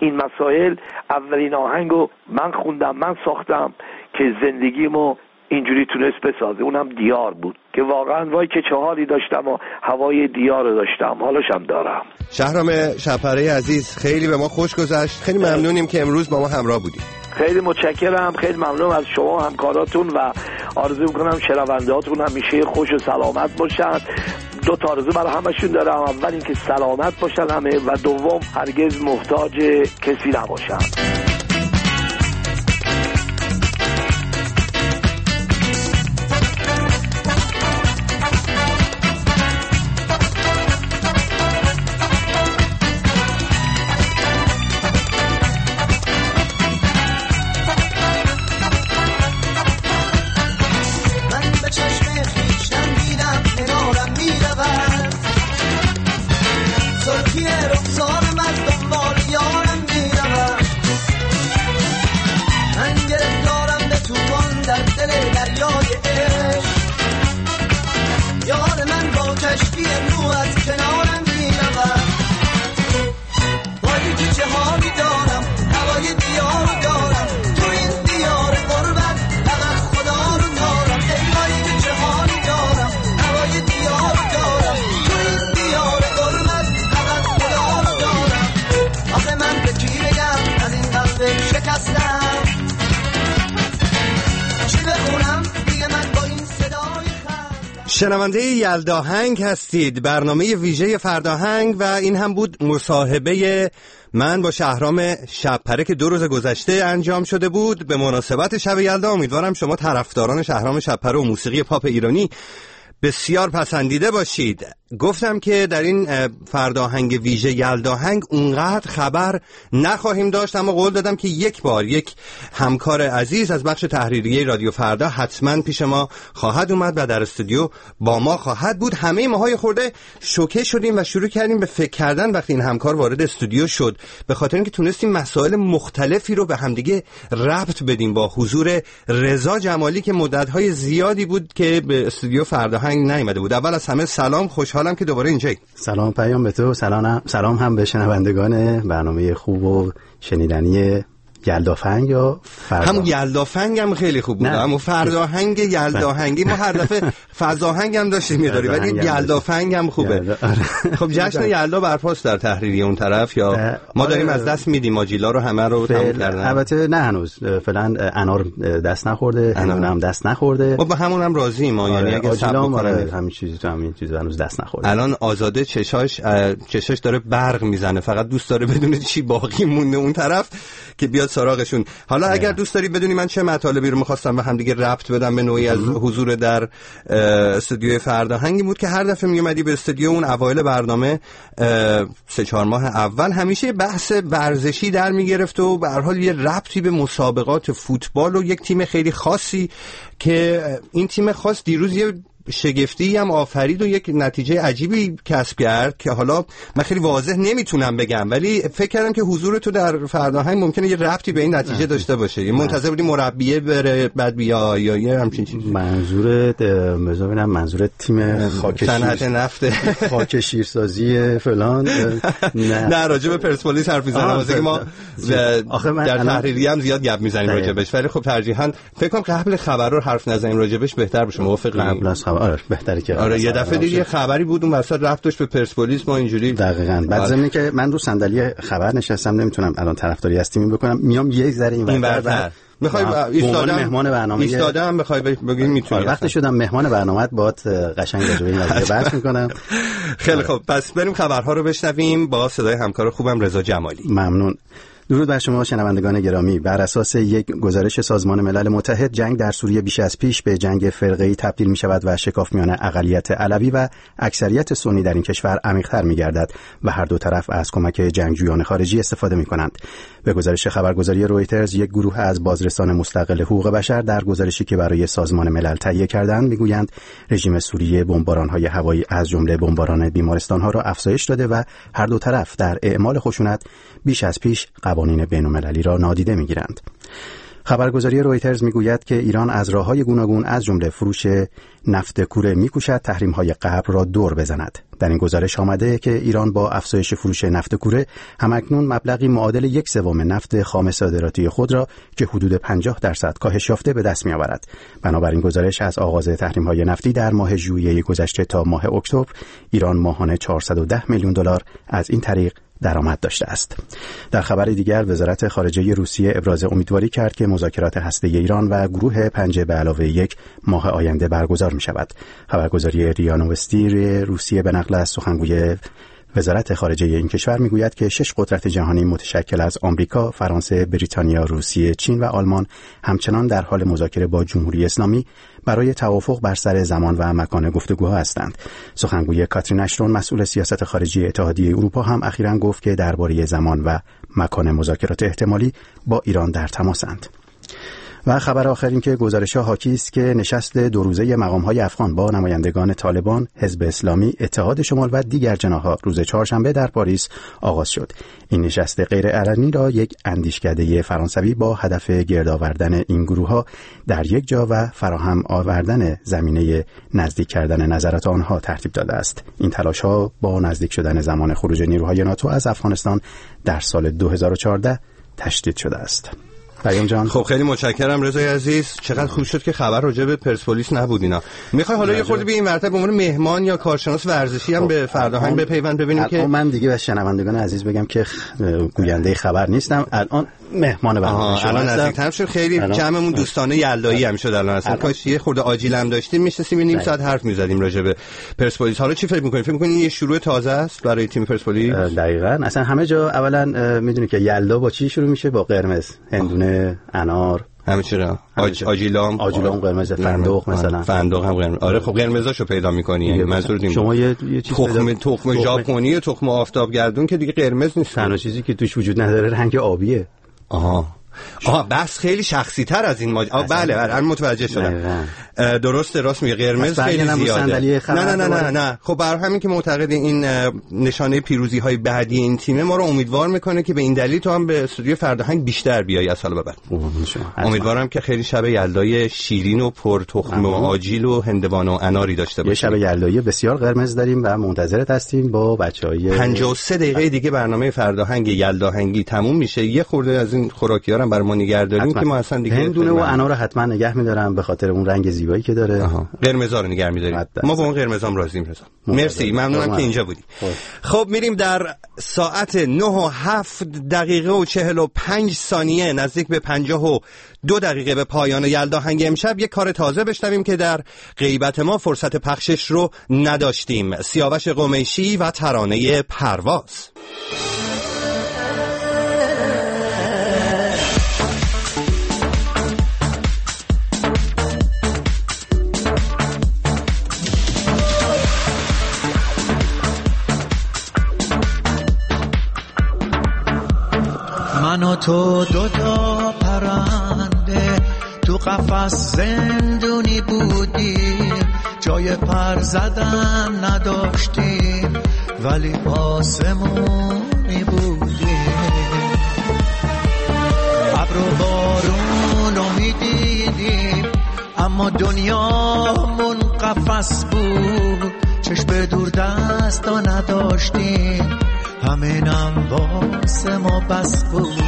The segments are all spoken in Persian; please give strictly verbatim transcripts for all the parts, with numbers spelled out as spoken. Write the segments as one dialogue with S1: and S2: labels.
S1: این مسائل اولین آهنگو من خوندم، من ساختم که زندگیمو اینجوری تونست بسازه. اونم دیار بود که واقعا وای که چه حالی داشتم و هوای دیار رو داشتم، حالشم دارم.
S2: شهرام شب‌پره عزیز، خیلی به ما خوش گذشت، خیلی ممنونیم که امروز با ما همراه بودیم.
S1: خیلی متشکرم، خیلی ممنون از شما و همکاراتون و آرزو میکنم شنوندهاتون همیشه خوش و سلامت باشن. دو تا آرزو برای همشون دارم، اول اینکه سلامت باشن همه و دوم هرگز محتاج کسی نباشن.
S2: شنونده یلداهنگ هستید، برنامه ویژه فرداهنگ، و این هم بود مصاحبه من با شهرام شب‌پره که دو روز گذشته انجام شده بود به مناسبت شب یلدا. امیدوارم شما طرفداران شهرام شب‌پره و موسیقی پاپ ایرانی بسیار پسندیده باشید. گفتم که در این فرداهنگ ویژه یلداهنگ اونقدر خبر نخواهیم داشت، اما قول دادم که یک بار یک همکار عزیز از بخش تحریریه رادیو فردا حتما پیش ما خواهد اومد و در استودیو با ما خواهد بود. همه ماهای خورده شوکه شدیم و شروع کردیم به فکر کردن وقتی این همکار وارد استودیو شد، به خاطر اینکه تونستیم مسائل مختلفی رو به همدیگه ربط بدیم با حضور رضا جمالی که مدت‌های زیادی بود که به استودیو فرداهنگ نیامده بود. اول از همه سلام، خوشحال حالم که دوباره اینجایی.
S3: سلام پیام به تو، سلام سلام هم به شنوندگان برنامه خوب و شنیدنی یلدافنگ یا فردا.
S2: همون یلدافنگ هم خیلی خوب بود، اما فرداهنگ یلداهنگی ما هر دفعه فضاهنگ هم داشتیم می‌داری، ولی یلدافنگ هم خوبه. خب جشن یلدا برپاست در تحریریه اون طرف، یا ما داریم از دست میدیم ماجیلا رو همه رو تموم کردن؟
S3: البته نه هنوز، فعلا انار دست نخورده، انار هم دست نخورده.
S2: ما با همون هم راضییم ما، یعنی اگه صبر کنیم
S3: همین چیزی تو همین چیز هنوز دست نخورده.
S2: الان آزاده چشاش چشاش داره برق میزنه، فقط دوست داره بدونه چی باقی مونده اون طرف که بیاد سراغشون. حالا اگر اه. دوست داری بدونی من چه مطالبی رو می‌خواستم به هم دیگه ربط بدم به نوعی از حضور در استودیوی فرداهنگی بود که هر دفعه میومدی به استودیو اون اوایل برنامه سه چهار ماه اول همیشه بحث ورزشی در میگرفت و به هر حال یه ربطی به مسابقات فوتبال و یک تیم خیلی خاصی که این تیم خاص دیروز یه شگفتی هم آفرید و یک نتیجه عجیبی کسب کرد که حالا من خیلی واضح نمیتونم بگم، ولی فکر کردم که حضور تو در فرداهنگ ممکنه یه ربطی به این نتیجه داشته باشه. یه منتظر بودی مربیه بره بعد بیا یا یه همچین چیزی؟
S3: منظور ببینم منظور تیم خاک
S2: صنعت نفت
S3: خاک شیرسازی فلان
S2: نه نه راجع به پرسپولیس حرف میزنم، واسه که ما در تحریریه هم زیاد گپ میزنیم راجعش، ولی خب ترجیحاً فکر کنم قبل خبر رو حرف نزنیم راجعش بهتر باشه. موافقی؟
S3: آره بهتره که
S2: آره یه دفعه دیگه خبری بود اون وسط رفت داشت به پرسپولیس ما اینجوری
S3: دقیقاً. بعد زمینه که من رو صندلی خبر نشستم نمیتونم الان طرفداری از تیمی بکنم، میام یک ذره این ورتر
S2: میخوای ایستادم
S3: مهمان برنامه
S2: ایستادم بخوای بگی میتونی
S3: وقتی شدم مهمان برنامه‌ات باهات قشنگ راجع به این قضیه بحث میکنم.
S2: خیلی خوب، پس بریم خبرها رو بشنویم با صدای همکار خوبم رضا جمالی.
S3: ممنون. درود بر شما شنوندگان گرامی. بر اساس یک گزارش سازمان ملل متحد، جنگ در سوریه بیش از پیش به جنگ فرقه‌ای تبدیل می‌شود و شکاف میان اقلیت علوی و اکثریت سنی در این کشور عمیق‌تر می‌گردد و هر دو طرف از کمک جنگجویان خارجی استفاده می‌کنند. به گزارش خبرگزاری رویترز، یک گروه از بازرسان مستقل حقوق بشر در گزارشی که برای سازمان ملل تهیه کردند می‌گویند رژیم سوریه بمباران‌های هوایی از جمله بمباران بیمارستان‌ها را افزایش داده و هر دو طرف در اعمال خشونت بیش از پیش قوانین بین‌المللی را نادیده می‌گیرند. خبرگزاری رویترز میگوید که ایران از راه‌های گوناگون از جمله فروش نفت کوره می‌کوشد تحریم‌های غرب را دور بزند. در این گزارش آمده که ایران با افزایش فروش نفت کوره همکنون مبلغی معادل یک سوم نفت خام صادراتی خود را که حدود پنجاه درصد کاهش یافته به دست می‌آورد. بنابراین گزارش از آغاز تحریم‌های نفتی در ماه ژوئیه گذشته تا ماه اکتبر ایران ماهانه چهارصد و ده میلیون دلار از این طریق درآمد داشته است. در خبر دیگر وزارت خارجه روسیه ابراز امیدواری کرد که مذاکرات هسته‌ای ایران و گروه پنجه به علاوه یک ماه آینده برگزار می شود. خبرگزاری ریا نوستی روسیه به نقل از سخنگوی وزارت خارجه این کشور میگوید که شش قدرت جهانی متشکل از آمریکا، فرانسه، بریتانیا، روسیه، چین و آلمان همچنان در حال مذاکره با جمهوری اسلامی برای توافق بر سر زمان و مکان گفتگوها هستند. سخنگوی کاترین اشتون مسئول سیاست خارجی اتحادیه اروپا هم اخیراً گفت که درباره زمان و مکان مذاکرات احتمالی با ایران در تماسند. و خبر آخر این که گزارش‌ها حاکی است که نشست دو روزه مقام‌های افغان با نمایندگان طالبان، حزب اسلامی، اتحاد شمال و دیگر جناح‌ها روز چهارشنبه در پاریس آغاز شد. این نشست غیرعلنی را یک اندیشکده فرانسوی با هدف گرد آوردن این گروه‌ها در یک جا و فراهم آوردن زمینه نزدیک کردن نظرات آنها ترتیب داده است. این تلاش‌ها با نزدیک شدن زمان خروج نیروهای ناتو از افغانستان در سال دو هزار و چهارده تشدید شده است. پیام جان،
S2: خب خیلی متشکرم رضای عزیز. چقدر خوب شد که خبر راجع به پرسپولیس نبود اینا. میخوای حالا یه خورده به این مرتبه به عنوان مهمان یا کارشناس ورزشی هم به فرداهنگ بپیوند ببینیم که
S3: من دیگه به شنوندگان عزیز بگم که گوینده خبر نیستم، الان مهمان برنامه شما
S2: الان نزدیک‌تر شد. خیلی جمعمون دوستانه یلدایی هم شد الان. اصلا کاش یه خورده آجیل هم داشتیم میشستیم نیم ساعت حرف می‌زدیم راجع به پرسپولیس. حالا چی فکر می‌کنید؟ فکر می‌کنید یه شروع تازه است برای تیم پرسپولیس؟
S3: دقیقاً. اصلا همه جا اولا می‌دونی که یلدا با چی شروع میشه؟ با قرمز، هندونه، انار،
S2: همه چی را آج... آجیلام
S3: آجیلام قرمز، فندق مثلا
S2: فندق هم قرمز. آره خب قرمزاشو پیدا می‌کنی یعنی منظور این
S3: شما یه, یه چیز
S2: تخم تخم ژاپنی، تخم آفتابگردون که دیگه قرمز نیست.
S3: تنها چیزی که توش وجود نداره رنگ آبیه.
S2: آها آها بس خیلی شخصی تر از این ماجرا. بله بله الان متوجه شدم. درسته، راست میگه، قرمز خیلی زیاده. نه نه نه نه نه خب برای همین که معتقد این نشانه پیروزی های بعدی این تیم ما رو امیدوار میکنه که به این دلیل تو هم به استودیو فرداهنگ بیشتر بیای از سال بعد. امیدوارم که خیلی شب یلدای شیرین و پر تخم و آجیل و هندوانه و اناری داشته باشیم.
S3: یه شب یلدایی بسیار قرمز داریم و منتظرت هستیم با بچهای.
S2: پنجاه و سه دقیقه دیگه برنامه فرداهنگ یلداهنگی تموم میشه. یه خورده از این خوراکی‌ها هم برای ما نگهداریم که ما اصلا دیگه
S3: هندونه و انار رو حتما نگه می‌دارم به خاطر اون رنگ زیبایی که داره.
S2: قرمزا رو نگه می‌داریم. ما با اون قرمزام راضییم رضا. مرسی، ممنونم که اینجا بودی. خب میریم در ساعت نه و هفت دقیقه و چهل و پنج ثانیه نزدیک به پنجاه و دو دقیقه به پایان یلداهنگ امشب یک کار تازه بشنویم که در غیبت ما فرصت پخشش رو نداشتیم. سیاوش قمیشی و ترانه پرواز.
S4: من و تو دو تا پرنده تو قفس زندونی بودیم، جای پر زدن نداشتیم ولی آسمونی بودیم. ابر و بارون رو میدیدیم اما دنیامون قفس بود، چشم دور دستا نداشتیم همینم واسه ما بس بود.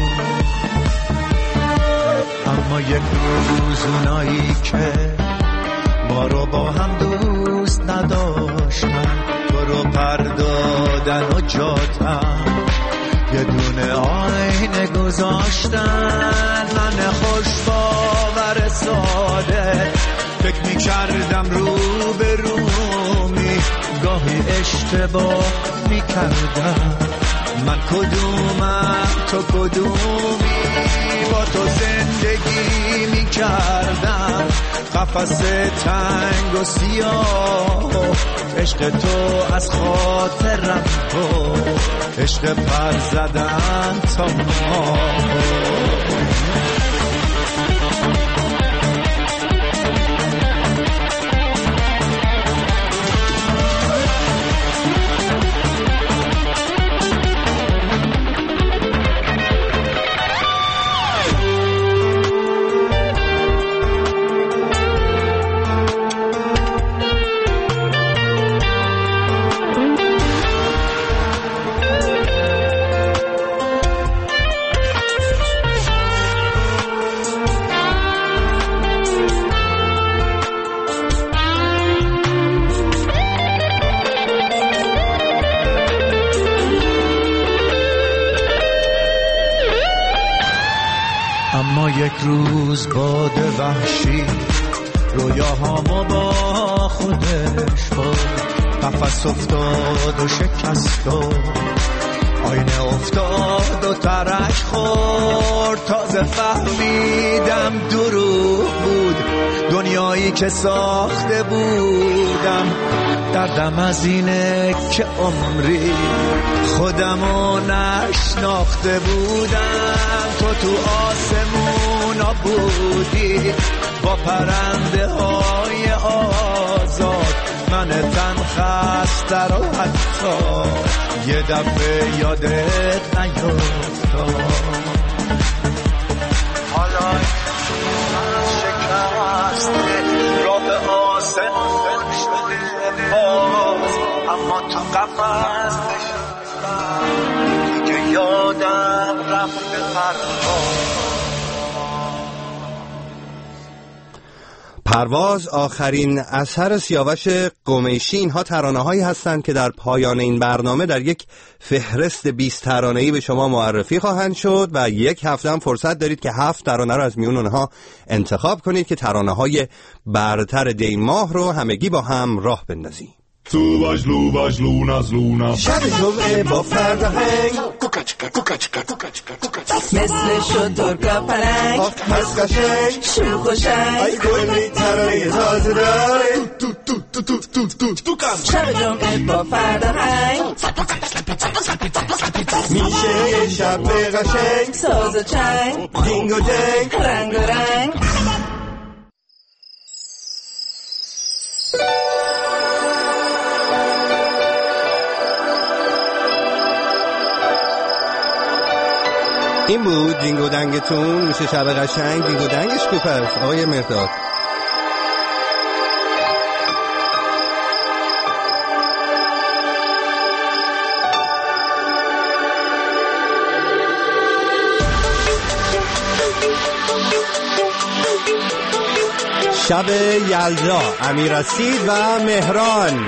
S4: اما یک روز اونایی که ما رو با هم دوست نداشتن تو رو پردادن و جاتن یه دونه آینه گذاشتن. من خوش باور ساده فکر می کردم رو به رومی، گاهی اشتباه می کردم من کدومم تو کدومی، با تو زندگی می کردم قفس تنگ و سیاه، عشق تو از خاطرم تو عشق پر زدن تا ما. اما یک روز باد وحشی رویاهامو با خودش برد، قفس افتاد و شکست و آینه افتاد و ترک خورد. تازه فهمیدم دروغ بود دنیایی که ساخته بودم. دردم از اینه که عمری خودمو نشناخته بودم. تو تو آسمونا بودی با پرنده های آزاد، من تن خسته رو حتی یه دفعه یادت نیفتاد. حالا من شکسته راه آسمان شده باز، اما تو قفص نشستم دیگه یادم رفته پرواز.
S2: پرواز آخرین اثر سیاوش قمیشی. اینها ترانه هایی هستند که در پایان این برنامه در یک فهرست بیست ترانه‌ای به شما معرفی خواهند شد و یک هفته هم فرصت دارید که هفت ترانه رو از میون اونها انتخاب کنید که ترانه های برتر دی ماه رو همگی با هم راه بندازیم.
S5: تو باش لو باش لوناز لونا
S2: شب جمعه با فرهنگ
S6: مثل شد ترکا پلنگ
S2: هست قشنگ
S6: شوخ و شنگ
S2: ای گلی ترانه تازه داره
S6: شب جمعه با فرهنگ
S2: میشه یه شب قشنگ
S6: ساز و چنگ
S2: دینگ و دنگ
S6: رنگ و رنگ.
S2: این بود دینگ و دنگتون. میشه شب قشنگ. دینگ و دنگش کو پس آقای مرداد؟ شب یلدا، امیررشید و مهران.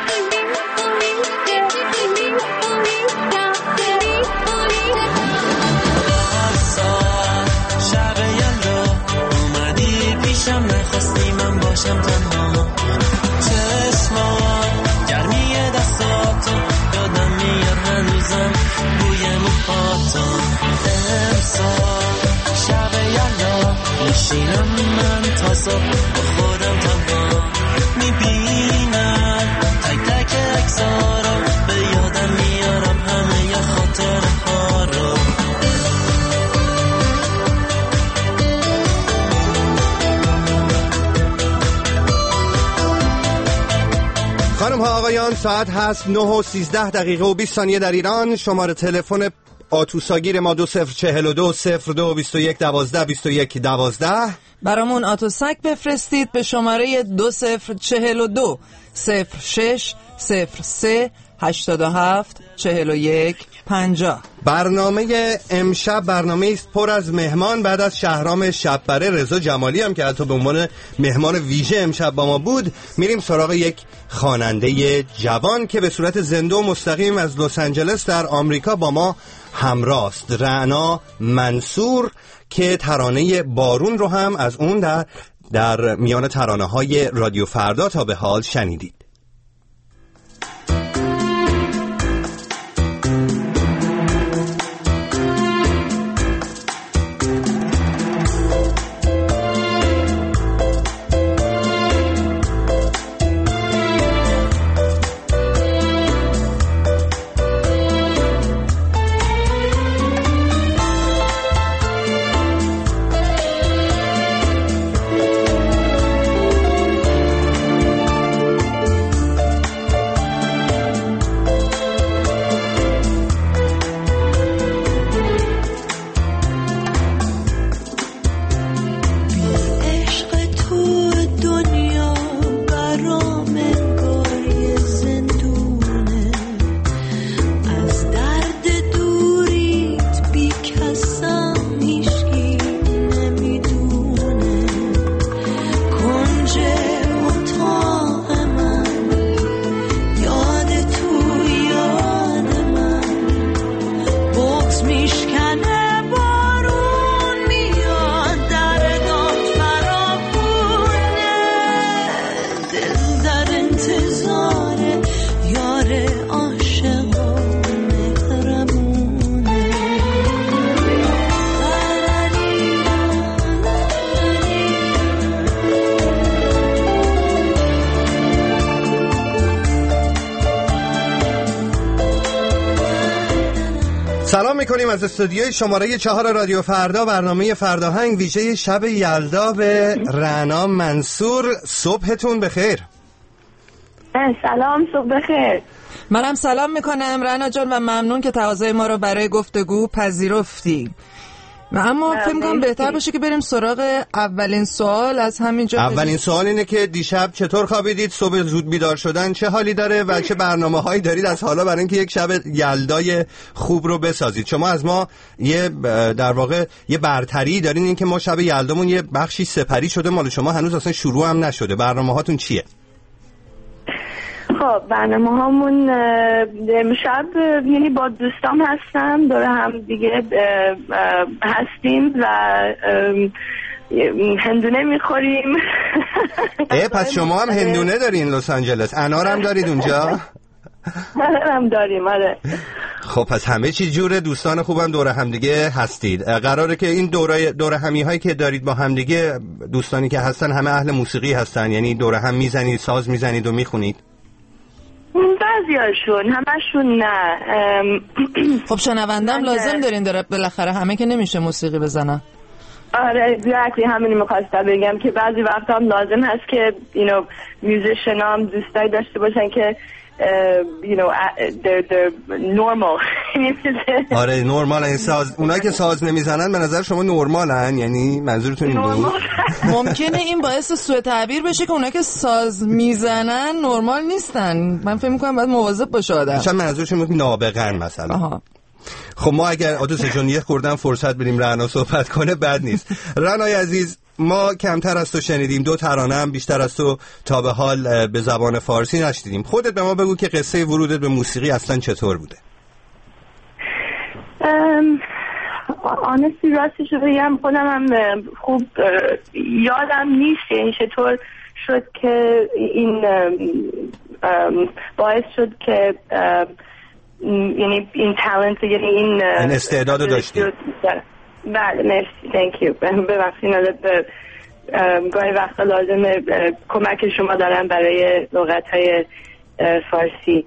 S7: باشم تنها چشمان گرمی دستاتو یادم میاد هنوزم بوی موهاتو. امسال شب یلدا میشینم من تا صبح با خودم تنها میبینم تک تک اکسارا به یادم میارم همه خاطرها رو.
S2: خانم ها آقایان، ساعت هست نه و سیزده دقیقه و بیست ثانیه در ایران. شماره تلفن آتوساگیر ما دو صفر چهل و دو صفر دو بیست و یک دوازده بیست و یک دوازده.
S6: برامون آتوسک بفرستید به شماره دو صفر چهل و دو صفر شش صفر سه هشتاد و هفت چهل و یک پنجاه.
S2: برنامه امشب برنامه است پر از مهمان. بعد از شهرام شب‌بره، رضا جمالی هم که حتی به عنوان مهمان ویژه امشب با ما بود، میریم سراغ یک خواننده جوان که به صورت زنده و مستقیم از لس آنجلس در آمریکا با ما همراه است. رعنا منصور که ترانه بارون رو هم از اون در در میان ترانه‌های رادیو فردا تا به حال شنیدید. میکنیم از استودیوی شماره چهار رادیو فردا، برنامه فرداهنگ ویژه شب یلدا به رعنا منصور. صبحتون بخیر.
S8: سلام، صبح بخیر.
S6: منم سلام میکنم رعنا جان و ممنون که تقاضای ما رو برای گفتگو پذیرفتی. اما فکر کنم بهتر باشه که بریم سراغ اولین سوال از همینجا.
S2: اولین سوال اینه که دیشب چطور خوابیدید؟ صبح زود بیدار شدن چه حالی داره و چه برنامه‌هایی دارید از حالا برای اینکه یک شب یلدای خوب رو بسازید؟ شما از ما یه در واقع یه برتری دارین، این که ما شب یلدامون یه بخشی سپری شده، مال شما هنوز اصلا شروع هم نشده. برنامه‌هاتون چیه؟
S8: خب برنامه هامون امشب یعنی با دوستام هستم، دور هم دیگه هستیم و هندونه میخوریم.
S2: اه پس شما هم هندونه دارین لس آنجلس؟ انار هم دارید اونجا؟
S8: انار هم داریم، آره.
S2: خب پس همه چی جوره، دوستان خوبم دور هم دیگه هستید. قراره که این دوره دور همی هایی که دارید با هم دیگه، دوستانی که هستن همه اهل موسیقی هستن، یعنی دور هم میزنید، ساز میزنید و میخونید؟
S8: بعضیاشون، همشون نه.
S6: خب شنوندم لازم دارین داره بالاخره، همه که نمیشه موسیقی بزنن.
S8: آره exactly، همینی میخواستم بگم که بعضی وقتا هم لازم هست که you know میوزیشن هم دوستایی داشته باشن که Uh, you know, they're, they're normal.
S2: آره نورمال. این ساز، اونایی که ساز نمیزنن به نظر شما نورمالن؟ یعنی منظورتون این بود؟
S6: ممکنه این باعث سوء تعبیر بشه که اونایی که ساز میزنن نورمال نیستن. من فکر میکنم باید مواظب باشه آدم.
S2: چون منظورشون بود نابغه‌ن مثلا.
S6: آها.
S2: خب ما اگر آدوس جون یه خوردن فرصت بدیم رعنا صحبت کنه بد نیست. رعنای عزیز، ما کمتر از تو شنیدیم، دو ترانه هم بیشتر از تو تا به حال به زبان فارسی نشنیدیم. خودت به ما بگو که قصه ورودت به موسیقی اصلا چطور بوده؟
S8: آنستی راستش رو بگم خودم هم خوب یادم نیست این چطور شد که این باعث شد که یعنی این تالنت، یعنی این
S2: این استعداد رو داشتی.
S8: بله مرسی، thank you. ببخشید گاهی وقتا لازمه کمک شما دارم برای لغت‌های فارسی.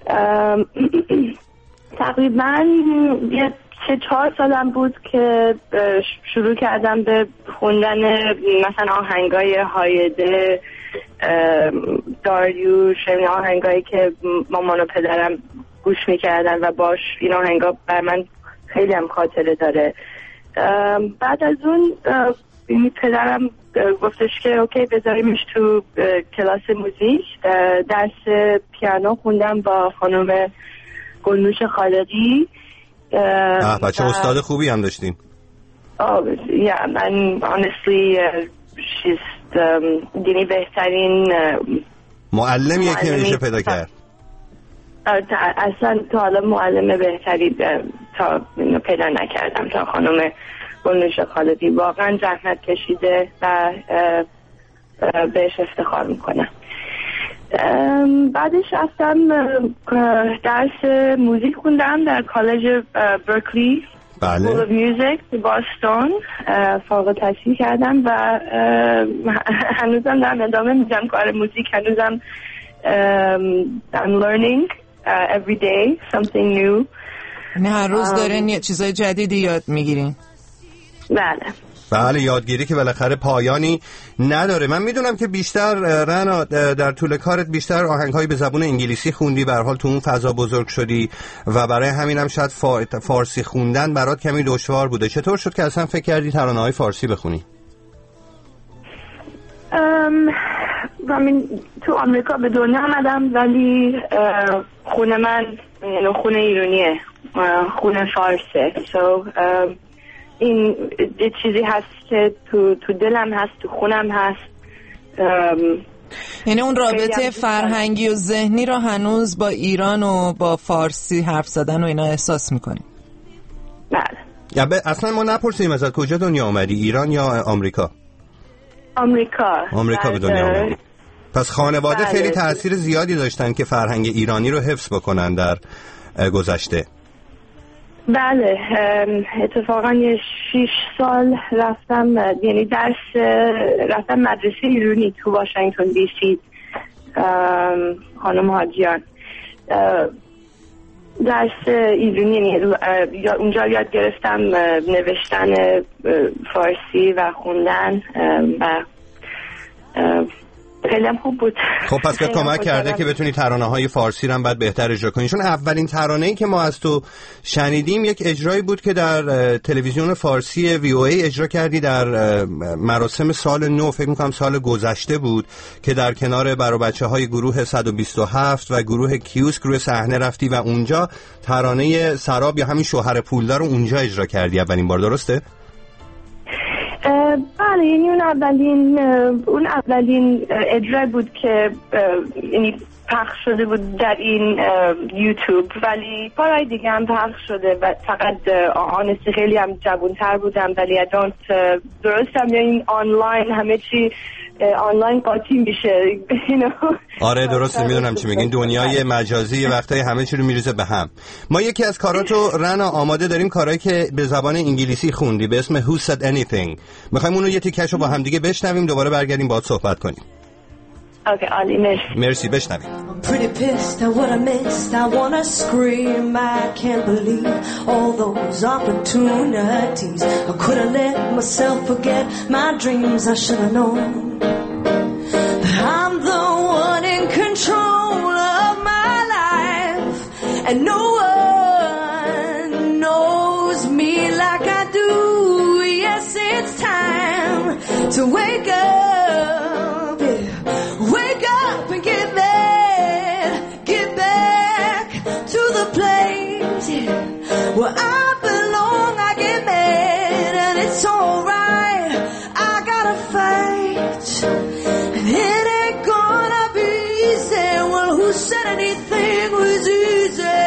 S8: تقریبا یه سه چهار سالم بود که شروع کردم به خوندن مثلا آهنگای هایده، داریوش، این آهنگایی که مامان و پدرم گوش میکردن و باش این آهنگا بر من خیلی هم خاطره داره. بعد از اون پدرم گفتش که اوکی بذاریمش تو کلاس موزیک. درس پیانو خوندم با خانم گلنوش خالقی.
S2: بچه استاد خوبی هم داشتیم.
S8: Oh, yeah, and honestly, uh, she's یعنی بهترین
S2: معلمیه که میشه پیدا کرد.
S8: اصلا تا حالا معلم بهتری تا پیدا نکردم تا خانم گلنوش خالقی. واقعا زحمت کشیده و بهش افتخار میکنم. بعدش رفتم درس موزیک خوندم در کالج برکلی،
S2: بله.
S8: School of Music باستون، فارغ التحصیل کردم و هنوزم دارم ادامه میدم کار موزیک. هنوزم I'm learning uh, every day something new.
S6: نه هر روز دارین یه چیزای جدیدی یاد میگیرین.
S8: بله
S2: بله، یادگیری که بالاخره پایانی نداره. من میدونم که بیشتر رعنا در طول کارت بیشتر آهنگ‌های به زبان انگلیسی خوندی، به هر حال تو اون فضا بزرگ شدی و برای همینم شاید فارسی خوندن برات کمی دشوار بوده. چطور شد که اصلا فکر کردی ترانه‌های فارسی بخونی؟
S8: من تو آمریکا به دنیا آمدم ولی خونه من یعنی خونه ایرانیه، خونه فارسه. so, این چیزی هست که تو تو دلم هست، تو خونم هست.
S6: یعنی اون رابطه فرهنگی و ذهنی رو هنوز با ایران و با فارسی حرف زدن و اینا احساس میکنی؟
S8: بله.
S2: یا اصلا ما نپرسیدیم ازت کجا دنیا آمدی، ایران یا آمریکا؟
S8: آمریکا.
S2: آمریکا به دنیا آمدی. پس خانواده بله. خیلی تأثیر زیادی داشتن که فرهنگ ایرانی رو حفظ بکنن در گذشته.
S8: بله، اتفاقا یه شیش سال رفتم، یعنی درس رفتم مدرسه ایرانی تو واشنگتن دی سی، خانم حاجیان. درس ایرانی، یعنی اونجا یاد گرفتم نوشتن فارسی و خوندن و خیلی هم خوب بود.
S2: خب پس بهت کمک کرده که بتونی ترانه‌های فارسی رو هم بعد بهتر اجرا کنی، چون اولین ترانه‌ای که ما از تو شنیدیم یک اجرایی بود که در تلویزیون فارسی وی او ای اجرا کردی در مراسم سال نو، فکر می‌کنم سال گذشته بود، که در کنار برای بچه‌های گروه صد و بیست و هفت و گروه کیوسک روی صحنه رفتی و اونجا ترانه سراب یا همین شوهر پولدار رو اونجا اجرا کردی اولین بار، درسته؟
S8: بله، یعنی اون اولین اون اولین اجرا بود که یعنی پخش شده بود در این یوتیوب، ولی بارهای دیگه هم پخش شده و فقط آنستی خیلی هم جوان‌تر بودم، ولی ادانت درستم یعنی آنلاین همه چی آنلاین قاطی میشه.
S2: آره درسته، میدونم چی میگین، دنیای مجازی وقتایی همه چی رو میریزه به هم. ما یکی از کاراتو رنا آماده داریم، کارهایی که به زبان انگلیسی خوندی به اسم Who Said Anything. میخوایم اونو یه تیکشو با هم دیگه بشنویم، دوباره برگردیم باهات صحبت کنیم.
S8: اوکی عالی، مرسی.
S2: مرسی، بشنویم.
S9: I'm pretty pissed at what I missed. I wanna scream. I can't believe all those opportunities. I could have let myself forget my dreams. I should have known that I'm the one in control of my life, and no one knows me like I do. Yes, it's time to wake up. Wake up and get mad, get back to the place, yeah, where I belong. I get mad and it's alright. I gotta fight, and it ain't gonna be easy. Well, who said anything was easy?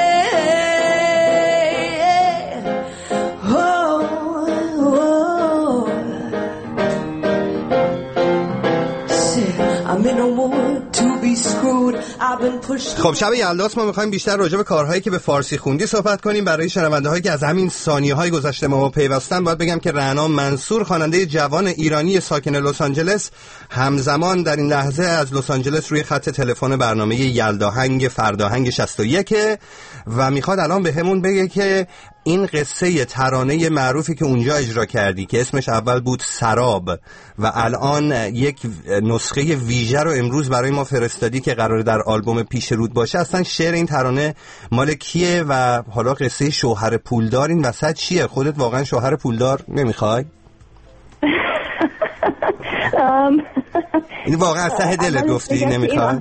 S9: Oh, oh. Said I'm in a mood to be screwed. I've been pushed.
S2: خب شب یلداست، ما میخوایم بیشتر راجع به کارهایی که به فارسی خوندی صحبت کنیم. برای شنونده هایی که از همین ثانیه های گذشته ما پیوستن باید بگم که رعنا منصور، خواننده جوان ایرانی ساکن لس آنجلس، همزمان در این لحظه از لس آنجلس روی خط تلفن برنامه یلداهنگ فرداهنگ شصت و یک و میخواد الان به همون بگه که این قصه ترانه معروفی که اونجا اجرا کردی که اسمش اول بود سراب و الان یک نسخه ویژه رو امروز برای ما فرستادی که قراره در آلبوم پیش رود باشه، اصلا شعر این ترانه مال کیه و حالا قصه شوهر پولدار این وسط چیه؟ خودت واقعا شوهر پولدار نمیخوای؟ این واقعا از ته دلت گفتی نمیخوای؟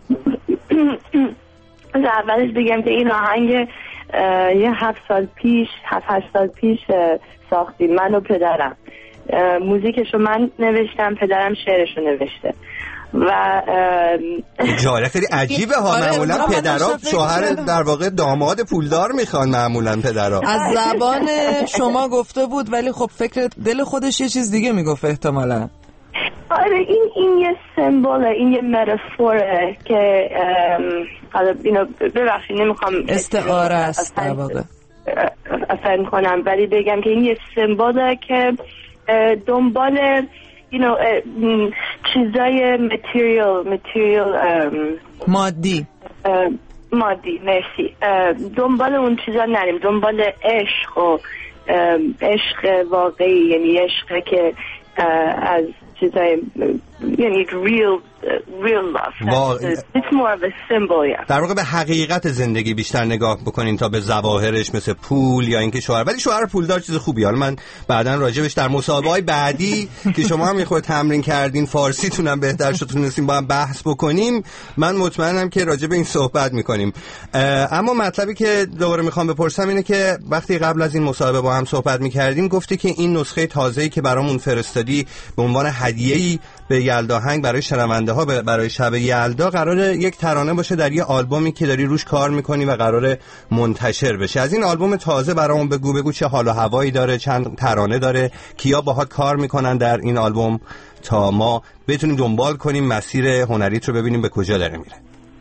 S8: اولش بگم که این آهنگ یه هفت سال پیش هفت هشت سال پیش ساختیم من و پدرم. موزیکشو من نوشتم، پدرم شعرشو نوشته و
S2: جالب، خیلی عجیبه ها. معمولا پدرها شوهر در واقع داماد پولدار میخوان، معمولا پدرها.
S6: از زبان شما گفته بود ولی خب فکر دل خودش یه چیز دیگه میگفت احتمالا.
S8: آره این این یه سمبوله، این یه متافوره که حالا اینو ببخشید نمیخوام
S6: استعاره است در واقع
S8: افهم کنم، ولی بگم که این یه سمبوله که دنبال you know چیزای material material
S6: مادی
S8: مادی مرسی دنبال اون چیزا نریم، دنبال عشق و عشق واقعی، یعنی عشق که از چیزای یعنی real real love.
S2: وا...
S8: It's more of a symbol, yeah.
S2: در واقع به حقیقت زندگی بیشتر نگاه بکنین تا به ظواهرش مثل پول یا اینکه شوهر. ولی شوهر پولدار چیز خوبی. حالا من بعداً راجبش در مسابقه‌های بعدی که شما هم میخواد تمرین کردین فارسیتون هم بهتر شد تونستیم با هم بحث بکنیم، من مطمئنم که راجب این صحبت میکنیم. اما مطلبی که دوباره میخوام بپرسم اینه که وقتی قبل از این مسابقه با هم صحبت میکردیم گفتی که این نسخه تازه‌ای که برامون فرستادی به عنوان هدیه‌ای به یلداهنگ برای شنونده ها برای شب یلدا قراره یک ترانه باشه در یه آلبومی که داری روش کار میکنی و قراره منتشر بشه. از این آلبوم تازه برامون بگو بگو چه حال و هوایی داره، چند ترانه داره، کیا باهات کار میکنن در این آلبوم تا ما بتونیم دنبال کنیم مسیر هنریت رو ببینیم به کجا داره میره.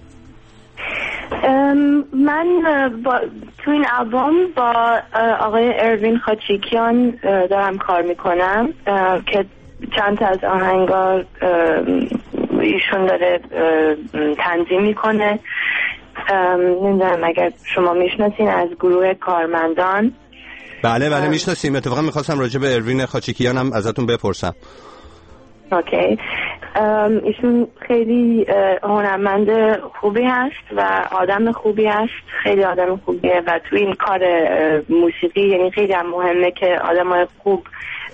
S8: من با تو این آلبوم با آقای اروین خاچیکیان دارم کار میکنم که چند تا از آهنگا ایشون داره تنظیم میکنه نمیدونم اگر شما میشناسین از گروه کارمندان.
S2: بله بله میشناسیم. اتفاقا میخواستم راجع به اروین خاچکیان هم ازتون بپرسم.
S8: اوکی. ایشون خیلی هنرمند خوبی هست و آدم خوبی هست، خیلی آدم خوبیه و تو این کار موسیقی یعنی خیلی هم مهمه که آدمای خوب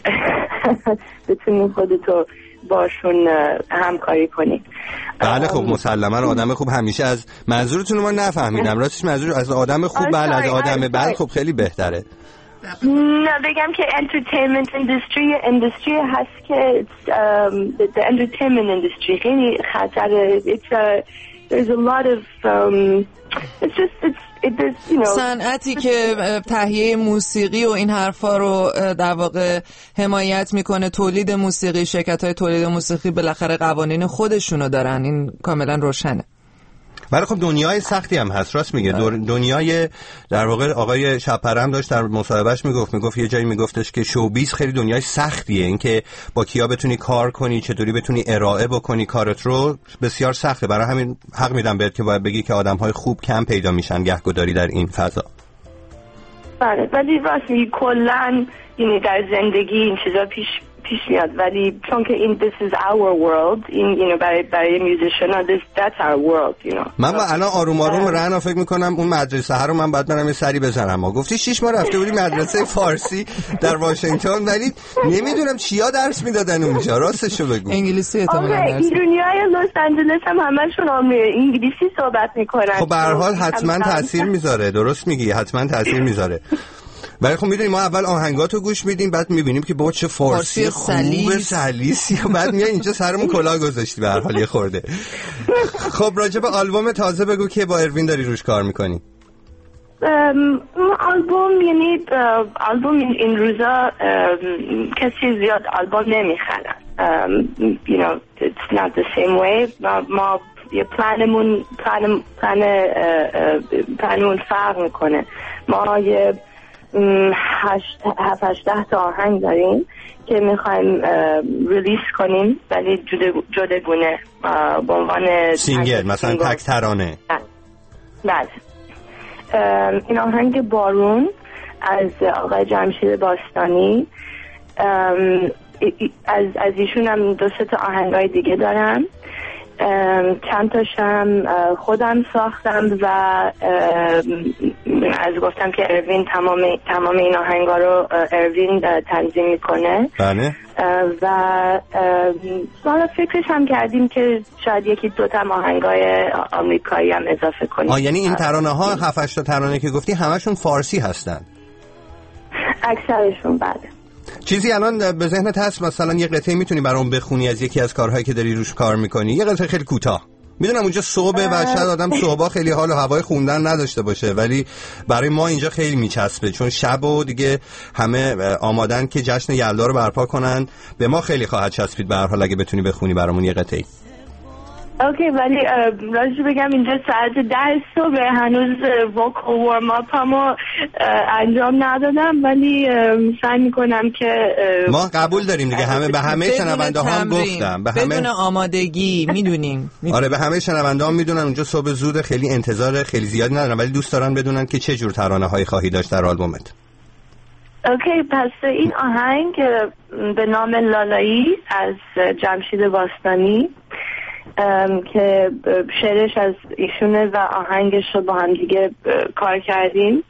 S8: بتونین خودتو باشون همکاری کنید.
S2: بله خب مسلما آدم خوب همیشه از منظورتون رو ما نفهمیدم. راستش منظور از آدم خوب بله از آدم بد خب خیلی بهتره.
S8: نه بگم که entertainment industry industry هست که um, the, the entertainment industry خیلی خطره. It's a, there's a lot of um, it's just it's it is you know
S6: صنعتی که تهیه موسیقی و این حرفا رو در واقع حمایت میکنه، تولید موسیقی، شرکت‌های تولید موسیقی بالاخره قوانین خودشونو دارن، این کاملا روشنه.
S2: ولی خب دنیای سختی هم هست، راست میگه. دنیای در واقع آقای شب‌پرم داشت در مصاحبهش میگفت میگفت یه جایی میگفتش که شوبیز خیلی دنیای سختیه، اینکه با کیا بتونی کار کنی، چطوری بتونی ارائه بکنی کارت رو بسیار سخته. برای همین حق میدم بهت که باید بگی که آدم‌های خوب کم پیدا میشن گهگداری در این فضا.
S8: بله ولی واسه کلاً یعنی در زندگی این چیزا پیش پیش میاد، ولی چون که این this is our world این you know برای برای میوزیشن this that's our world you know.
S2: من با الان آروم آروم رعنا فکر میکنم اون مدرسه ها رو من بعد برم یه سری بزنم. ما گفتی شش ماه رفته بودی مدرسه فارسی در واشنگتن ولی نمیدونم چیا درس میدادن اونجا، راستشو بگو.
S6: انگلیسی احتمالاً درس.
S8: این دنیای لس آنجلس هم همشون انگلیسی صحبت میکنن.
S2: خب به هر حال حتما تاثیر میذاره، درست میگی، حتما تاثیر میذاره. ولی خب میدونیم ما اول آهنگاتو گوش میدیم بعد میبینیم که با چه فارسی, فارسی خوب سلیسی و بعد میای اینجا سرمون کلاه گذاشتی به هر حال یه خورده. خب راجع به آلبوم تازه بگو که با اروین داری روش کار میکنی.
S8: آلبوم یعنی آلبوم این روزا کسی زیاد آلبوم نمیخرن. you know it's not the same way. ما, ما یه پلانمون پلان پلان پلانمون فرق میکنه. ما یه هشت هفت هشت تا آهنگ داریم که میخوایم ریلیز کنیم ولی جداگونه به عنوان
S2: سینگل مثلا تک ترانه.
S8: بله این آهنگ بارون از آقای جمشید باستانی، از از ایشون هم دو سه تا آهنگای دیگه دارم، چند تاشم خودم ساختم و از گفتم که اروین تمام تمام این آهنگا رو اروین تنظیم میکنه.
S2: بله.
S8: و حالا فکرش هم کردیم که شاید یکی دو تا آهنگای آمریکایی هم اضافه کنیم.
S2: آه یعنی این ترانه ها هفت هشت تا ترانه که گفتی همشون فارسی هستن؟
S8: اکثرشون بله.
S2: چیزی الان به ذهنت هست مثلا یه قطعه میتونی برام بخونی از یکی از کارهایی که داری روش کار میکنی؟ یه قطعه خیلی کوتاه. میدونم اونجا صبح و شاید آدم صبحا خیلی حال و هوای خوندن نداشته باشه ولی برای ما اینجا خیلی میچسبه چون شب و دیگه همه آمادن که جشن یلدا رو برپا کنن. به ما خیلی خواهد چسبید به هر حال اگه بتونی بخونی برامون یه قطعه.
S8: اوکی ولی راجع بگم اینجا ساعت ده صبح هنوز وکال وارم اپ همو انجام ندادم ولی سعی میکنم که
S2: ما قبول داریم دیگه همه به همه شنونده ها هم گفتم به همه
S6: بدون آمادگی میدونیم.
S2: آره به همه شنونده ها میدونن اونجا صبح زود خیلی انتظار خیلی زیادی ندارن ولی دوست دارن بدونن که چه جور ترانه هایی خواهی داشت در آلبومت.
S8: اوکی پس این آهنگ به نام لالایی از جمشید باستانی که شعرش از ایشونه و آهنگش رو با هم دیگه کار کردیم.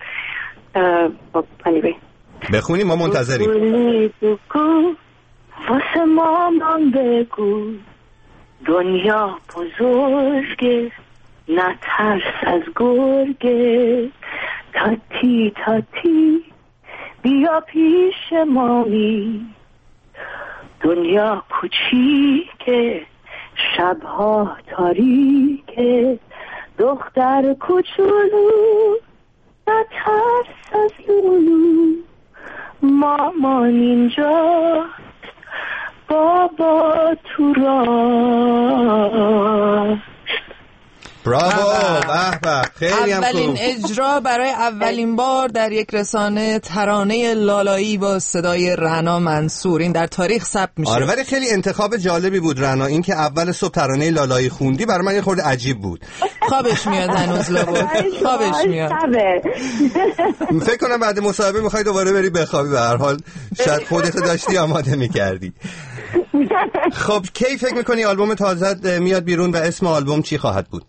S2: بخونیم ما منتظریم.
S8: بگو واسه مامان بگو دنیا بزرگه نه ترس از گرگه تاتی تاتی بیا پیش مامی دنیا کوچیکه شبها تاریکه دختر کوچولو نترس از لولو مامان اینجاست بابا تو راست.
S2: براوو، به به، خیلی هم
S6: اولین
S2: خوب.
S6: اجرا برای اولین بار در یک رسانه ترانه لالایی با صدای رعنا منصور، این در تاریخ ثبت میشه.
S2: آره ولی خیلی انتخاب جالبی بود رعنا، این که اول صبح ترانه لالایی خوندی برای من یه خورده عجیب بود.
S6: خوابش میاد هنوز لابد، خوابش میاد.
S2: فکر کنم بعد مصاحبه میخوای دوباره بری بخوابی، به هر حال شاید خودت داشتی آماده میکردی. خب کی فکر میکنی آلبوم تازه میاد بیرون و اسم آلبوم چی خواهد بود؟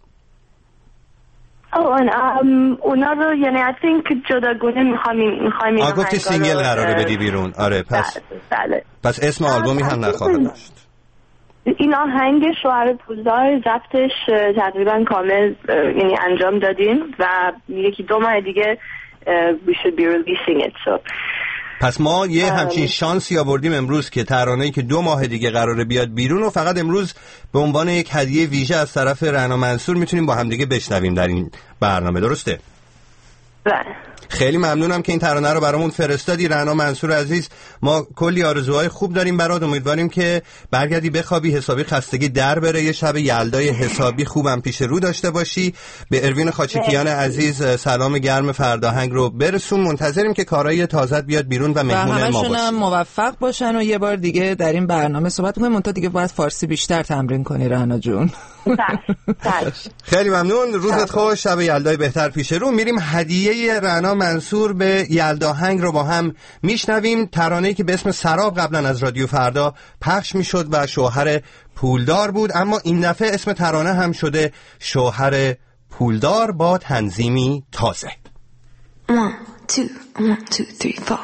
S8: اون اونا رو یعنی I think جداگونه میخوایم میخوایم
S2: آه گفتی سینگل قراره بدی بیرون. آره پس
S8: بله.
S2: پس اسم آلبومی هم نخواهد داشت.
S8: این آهنگ شوهر پولدار ضبطش تقریبا کامل یعنی انجام دادیم و یکی دو ماه دیگه we should be releasing it. So
S2: پس ما یه همچین شانسی آوردیم امروز که ترانه‌ای که دو ماه دیگه قراره بیاد بیرون و فقط امروز به عنوان یک هدیه ویژه از طرف رعنا منصور میتونیم با هم دیگه بشنویم در این برنامه، درسته؟
S8: بله.
S2: خیلی ممنونم که این ترانه رو برامون فرستادی رعنا منصور عزیز. ما کلی آرزوهای خوب داریم برات، امیدواریم که برگردی بخوابی، حسابی خستگی در بره، یه شب یلدای حسابی خوبم پیش رو داشته باشی. به اروین خاچکیان عزیز سلام گرم فرداهنگ رو برسون، منتظریم که کارهای تازه بیاد بیرون و مهمون ما باشی.
S6: همشون موفق باشن و یه بار دیگه در این برنامه صحبت کنیم. منتها دیگه باید فارسی بیشتر تمرین کنی رعنا جون.
S2: خیلی ممنون، روزت خوش، شب یلدای بهتر پیش رو. میریم هدیه رعنا منصور به یلداهنگ رو با هم میشنویم. ترانه‌ای که به اسم سراب قبلا از رادیو فردا پخش میشد و شوهر پولدار بود، اما این دفعه اسم ترانه هم شده شوهر پولدار با تنظیمی تازه.
S9: One, two, one, two, three, four.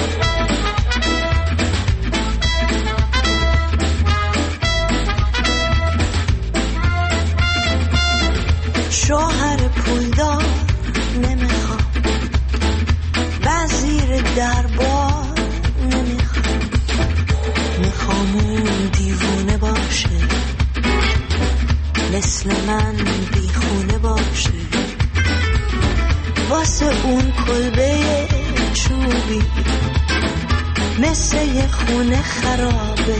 S9: شوهر پولدار نمیخوام، وزیر دربار نمیخوام، میخوام اون دیوونه باشه، مثل من بیخونه باشه، واسه اون کلبه چوبی مثل یه خونه خرابه،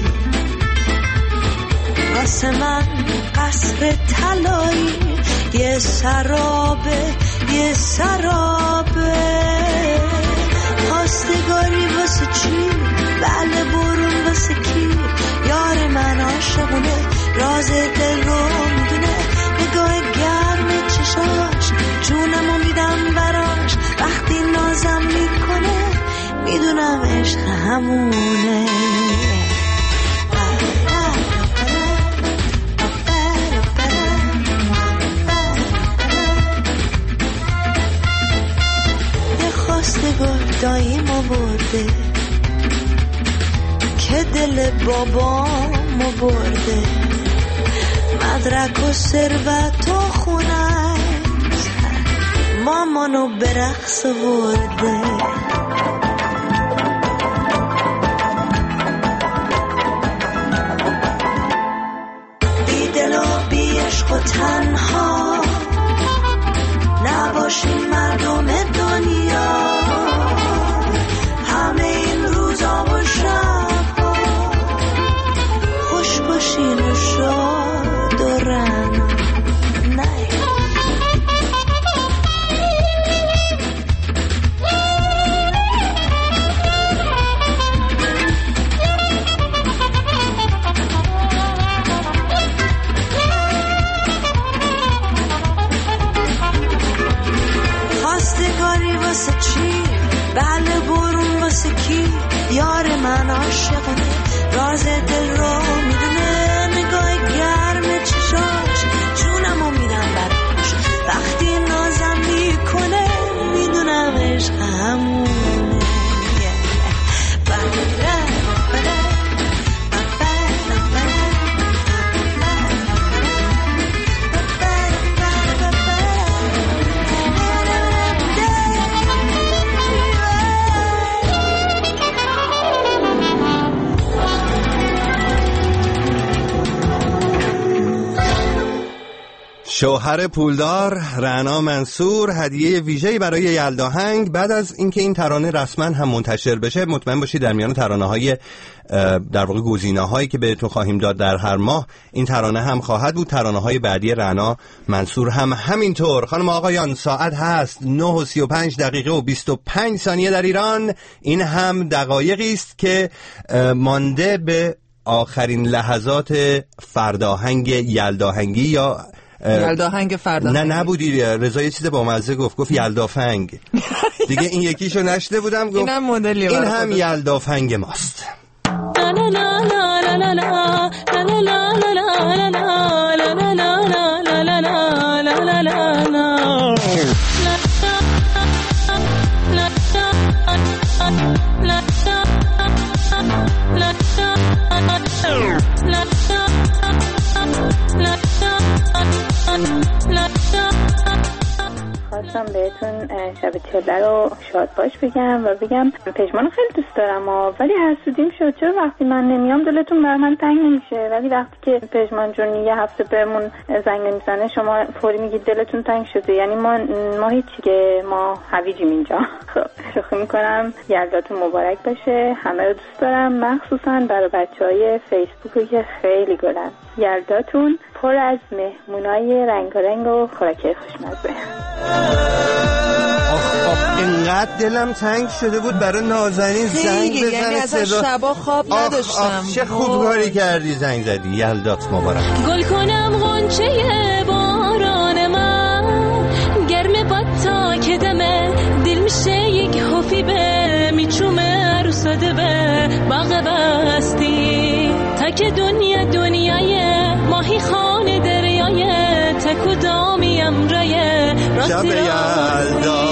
S9: واسه من قصر طلایی یه سرابه یه سرابه. خواستگاری واسه چی؟ بله برون واسه کی؟ یار من عاشقونه، راز دل رو میدونه، نگاه گرم چشاش جونمو میدم براش، وقتی نازم میکنه میدونم عشق همونه. داییمو برده که دل بابامو برده، مدرک و ثروت و خونه مامانو به رقص برده. بی دل و بی عشق و تنها نباشیم مردم دنیا، همه این روزا و شبها خوش باشین و شاد و رعنا. خواستگاری واسه چی؟ بله برون واسه کی؟ یار من عاشقونه، راز دل رو میدونه، نگاه گرم چشاش جونمو میدم براش، وقتی نازم میکنه میدونم عشق همونه.
S2: شوهر پولدار رعنا منصور هدیه ویژه‌ای برای یلداهنگ. بعد از اینکه این ترانه رسما هم منتشر بشه، مطمئن باشید در میان ترانه‌های در واقع گزینه‌هایی که بهتون خواهیم داد در هر ماه این ترانه هم خواهد بود. ترانه‌های بعدی رعنا منصور هم همینطور. خانم آقایان، ساعت هست نه و سی و پنج دقیقه و بیست و پنج ثانیه در ایران. این هم دقایقی است که مانده به آخرین لحظات فرداهنگ یلداهنگی یا
S6: یلداهنگ فرداهنگ.
S2: نه نبودی، رضا یه چیز با مزه گفت گفت یلدافنگ. دیگه این یکیشو نشده بودم، گفت
S6: اینم مدلی
S2: این هم یلدافنگ ماست.
S10: خواستم بهتون شب چله رو شاد باش بگم و بگم پژمان خیلی دوست دارم ها، ولی حسودیم شد چرا وقتی من نمیام دلتون بر من تنگ نمیشه، ولی وقتی که پژمان جون یه هفته بهمون زنگ نمیزنه شما فوری میگید دلتون تنگ شده. یعنی ما ما هیچی که ما هویجیم اینجا. خب شوخی میکنم، یلداتون مبارک باشه، همه رو دوست دارم، مخصوصا برای بچهای فیسبوک که خیلی گلن. یلداتون پر از مهمونای رنگارنگ و خوراکی خوشمزه.
S2: آخ آخ اینقدر دلم تنگ شده بود برای نازنین زنگ بزنه.
S6: یعنی از شبا خواب نداشتم.
S2: آخ آخ چه خوب کاری کردی زنگ زدی. یلدات مبارک.
S11: گل کنم غنچه باران من، گرم باد تا که دمه دل میشه یک حفی به میچومه رو ساده به باغ بستی تا که دنیا دنیای ماهی خانه دریای تک و دامیم رایه
S2: شب یلدا.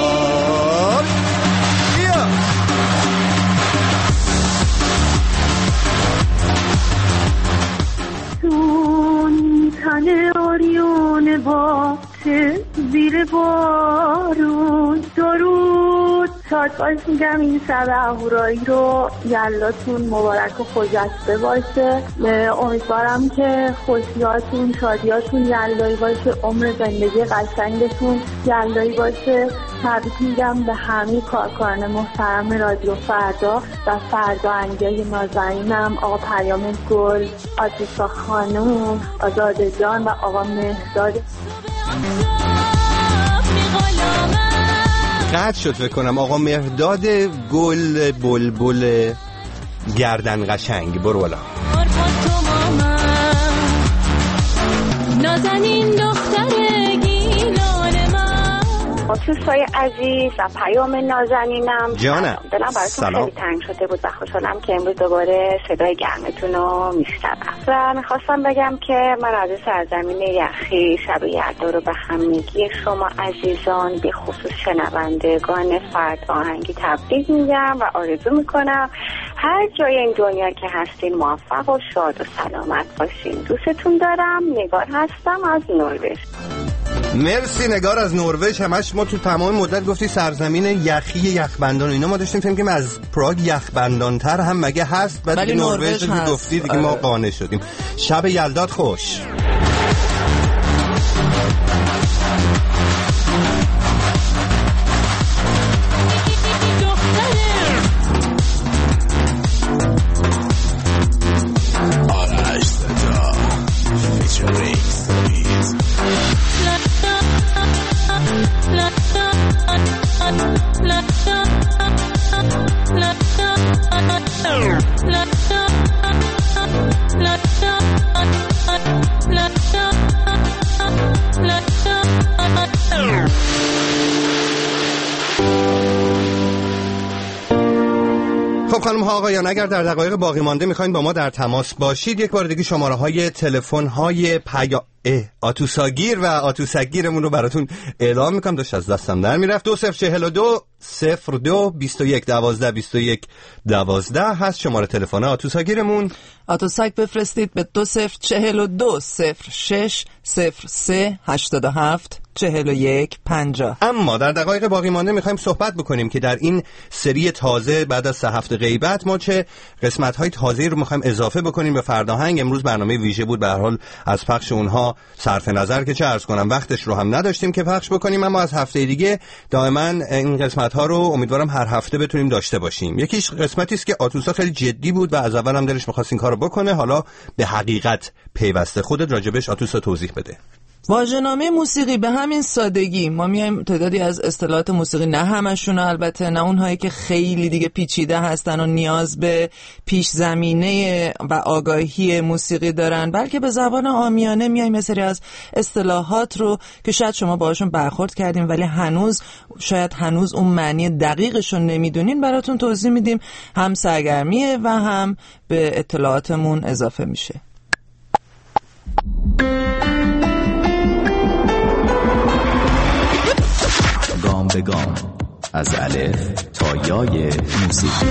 S10: تون تن آریان باته زیر بارون درود شاد باش میگم. این شب اهورایی رو یلداتون مبارک و خجسته باشه. امیدوارم که خوشیاتون شادیاتون یلدایی باشه، عمر زندگی قشنگتون یلدایی باشه. تبریک میگم به همه کارکنان محترم رادیو فردا و فردا انگیای نازنینم، آقا پیام گل، آتیشا خانم، آزاده جان و آقا مهداد.
S2: قطع شد فکر کنم. آقا مهداد گل بلبل گردن قشنگ. برو بالا.
S11: نازنین دختر گیلان من،
S8: دوستای عزیز و پیام نازنینم،
S2: جانم
S8: دلم براتون خیلی تنگ شده بود و خوشحالم که امروز دوباره صدای گرمتون رو میشنوم و میخواستم بگم که من از سرزمین یخی شب یلدا رو به همگی شما عزیزان به خصوص شنوندگان فرداهنگی تبریک میگم و آرزو میکنم هر جای این دنیا که هستین موفق و شاد و سلامت باشین. دوستتون دارم. نگار هستم از نروژ.
S2: مرسی نگار از نروژ. همش ما تو تمام مدت گفتی سرزمین یخی یخبندان و اینا، ما داشتیم فکر کنیم از پراگ یخبندان‌تر هم مگه هست، بعد دیگه نروژ رو گفتی دیگه ما قانع شدیم. شب یلدات خوش. خب خانم ها آقایان، اگر در دقایق باقی مانده میخواین با ما در تماس باشید، یک بار دیگه شماره های تلفن های پیا آتوساگیر و آتوسگیرمون رو براتون اعلام میکنم. داشت از دستم در میرفت. دو صفر چهل و دو صفر دو بیست و یک دوازده بیست و یک دوازده هست شماره تلفن آتوساگیرمون.
S6: آتوساگ بفرستید به دو صفر چهل و دو صفر شش صفر سه هشتاد و هفت چهل و یک پنجاه.
S2: اما در دقایق باقی مانده میخوایم صحبت بکنیم که در این سری تازه بعد از سه هفته غیبت ما چه قسمت های تازه رو میخوایم اضافه بکنیم به فرداهنگ. امروز برنامه ویژه بود، به هر حال از پخش اونها ما صرف نظر که چه عرض کنم وقتش رو هم نداشتیم که پخش بکنیم، اما از هفته دیگه دائما این قسمت ها رو امیدوارم هر هفته بتونیم داشته باشیم. یکیش قسمتی است که آتوسا خیلی جدی بود و از اول هم دلش می‌خواست این کارو بکنه، حالا به حقیقت پیوسته. خودت راجبش آتوسا توضیح بده.
S6: واژه‌نامه موسیقی به همین سادگی. ما میایم تعدادی از اصطلاحات موسیقی، نه همشون البته، نه اونهایی که خیلی دیگه پیچیده هستن و نیاز به پیش زمینه و آگاهی موسیقی دارن، بلکه به زبان عامیانه میایم یه سری از اصطلاحات رو که شاید شما باهاشون برخورد کردیم ولی هنوز شاید هنوز اون معنی دقیقشون نمیدونین براتون توضیح میدیم. هم سرگرمیه و هم به اطلاعاتمون اضافه میشه.
S12: گام به گام از الف تا یای موسیقی.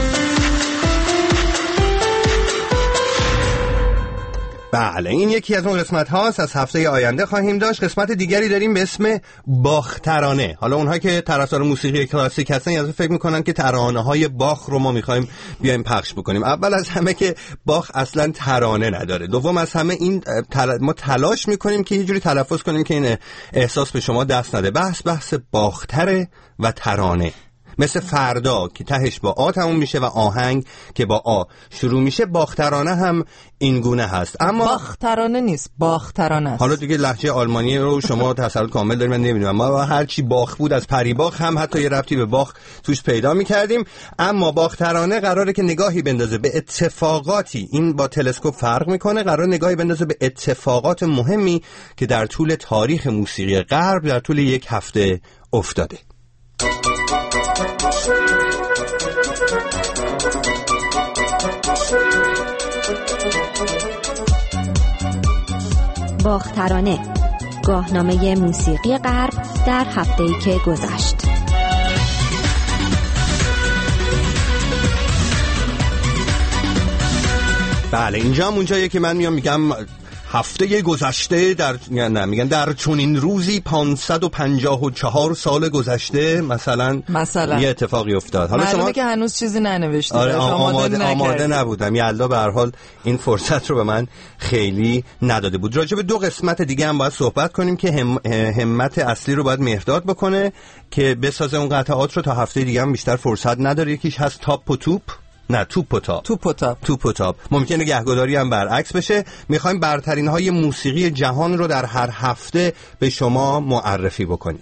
S2: بله، این یکی از اون قسمت هاست. از هفته آینده خواهیم داشت قسمت دیگری داریم به اسم باخ ترانه. حالا اونها که طرفدار موسیقی کلاسیک هستن یعنی فکر میکنن که ترانه های باخ رو ما میخوایم بیایم پخش بکنیم. اول از همه که باخ اصلا ترانه نداره. دوم از همه این تل... ما تلاش میکنیم که یه جوری تلفظ کنیم که این احساس به شما دست نده. بحث بحث باختره و ترانه، مثل فردا که تهش با آ تموم میشه و آهنگ که با آ شروع میشه. باخترانه هم این گونه هست، اما
S6: باخترانه نیست، باخترانه است.
S2: حالا دیگه لهجه آلمانی رو شما تسلط کامل داریم، من نمیدونم، ما هر چی باخ بود از پری باخ هم حتی یه ربطی به باخ توش پیدا میکردیم. اما باخترانه قراره که نگاهی بندازه به اتفاقاتی، این با تلسکوپ فرق میکنه، قراره نگاهی بندازه به اتفاقات مهمی که در طول تاریخ موسیقی غرب در طول یک هفته افتاده.
S13: باخترانه، گاهنامه موسیقی غرب در هفته‌ای که گذشت.
S2: بله، اینجا هم اونجاییه که من میام میگم هفته گذشته در نه میگن در چنین روزی پانصد و پنجاه و چهار سال گذشته مثلا
S6: مثلا
S2: یه اتفاقی افتاد. حالا
S6: معلومه
S2: شما
S6: که هنوز چیزی ننوشتی.
S2: آره
S6: آماده,
S2: آماده, آماده نبودم. یلدا به هر حال این فرصت رو به من خیلی نداده بود. راجع به دو قسمت دیگه هم باید صحبت کنیم که هم همت اصلی رو باید مهرداد بکنه که بسازه اون قطعات رو. تا هفته دیگه هم بیشتر فرصت نداره. یکیش هست تاپ و توپ، نه توپ و تاپ
S6: توپ و تاپ
S2: توپ و تاپ ممکنه گهگداری هم برعکس بشه. میخوایم برترین های موسیقی جهان رو در هر هفته به شما معرفی بکنیم.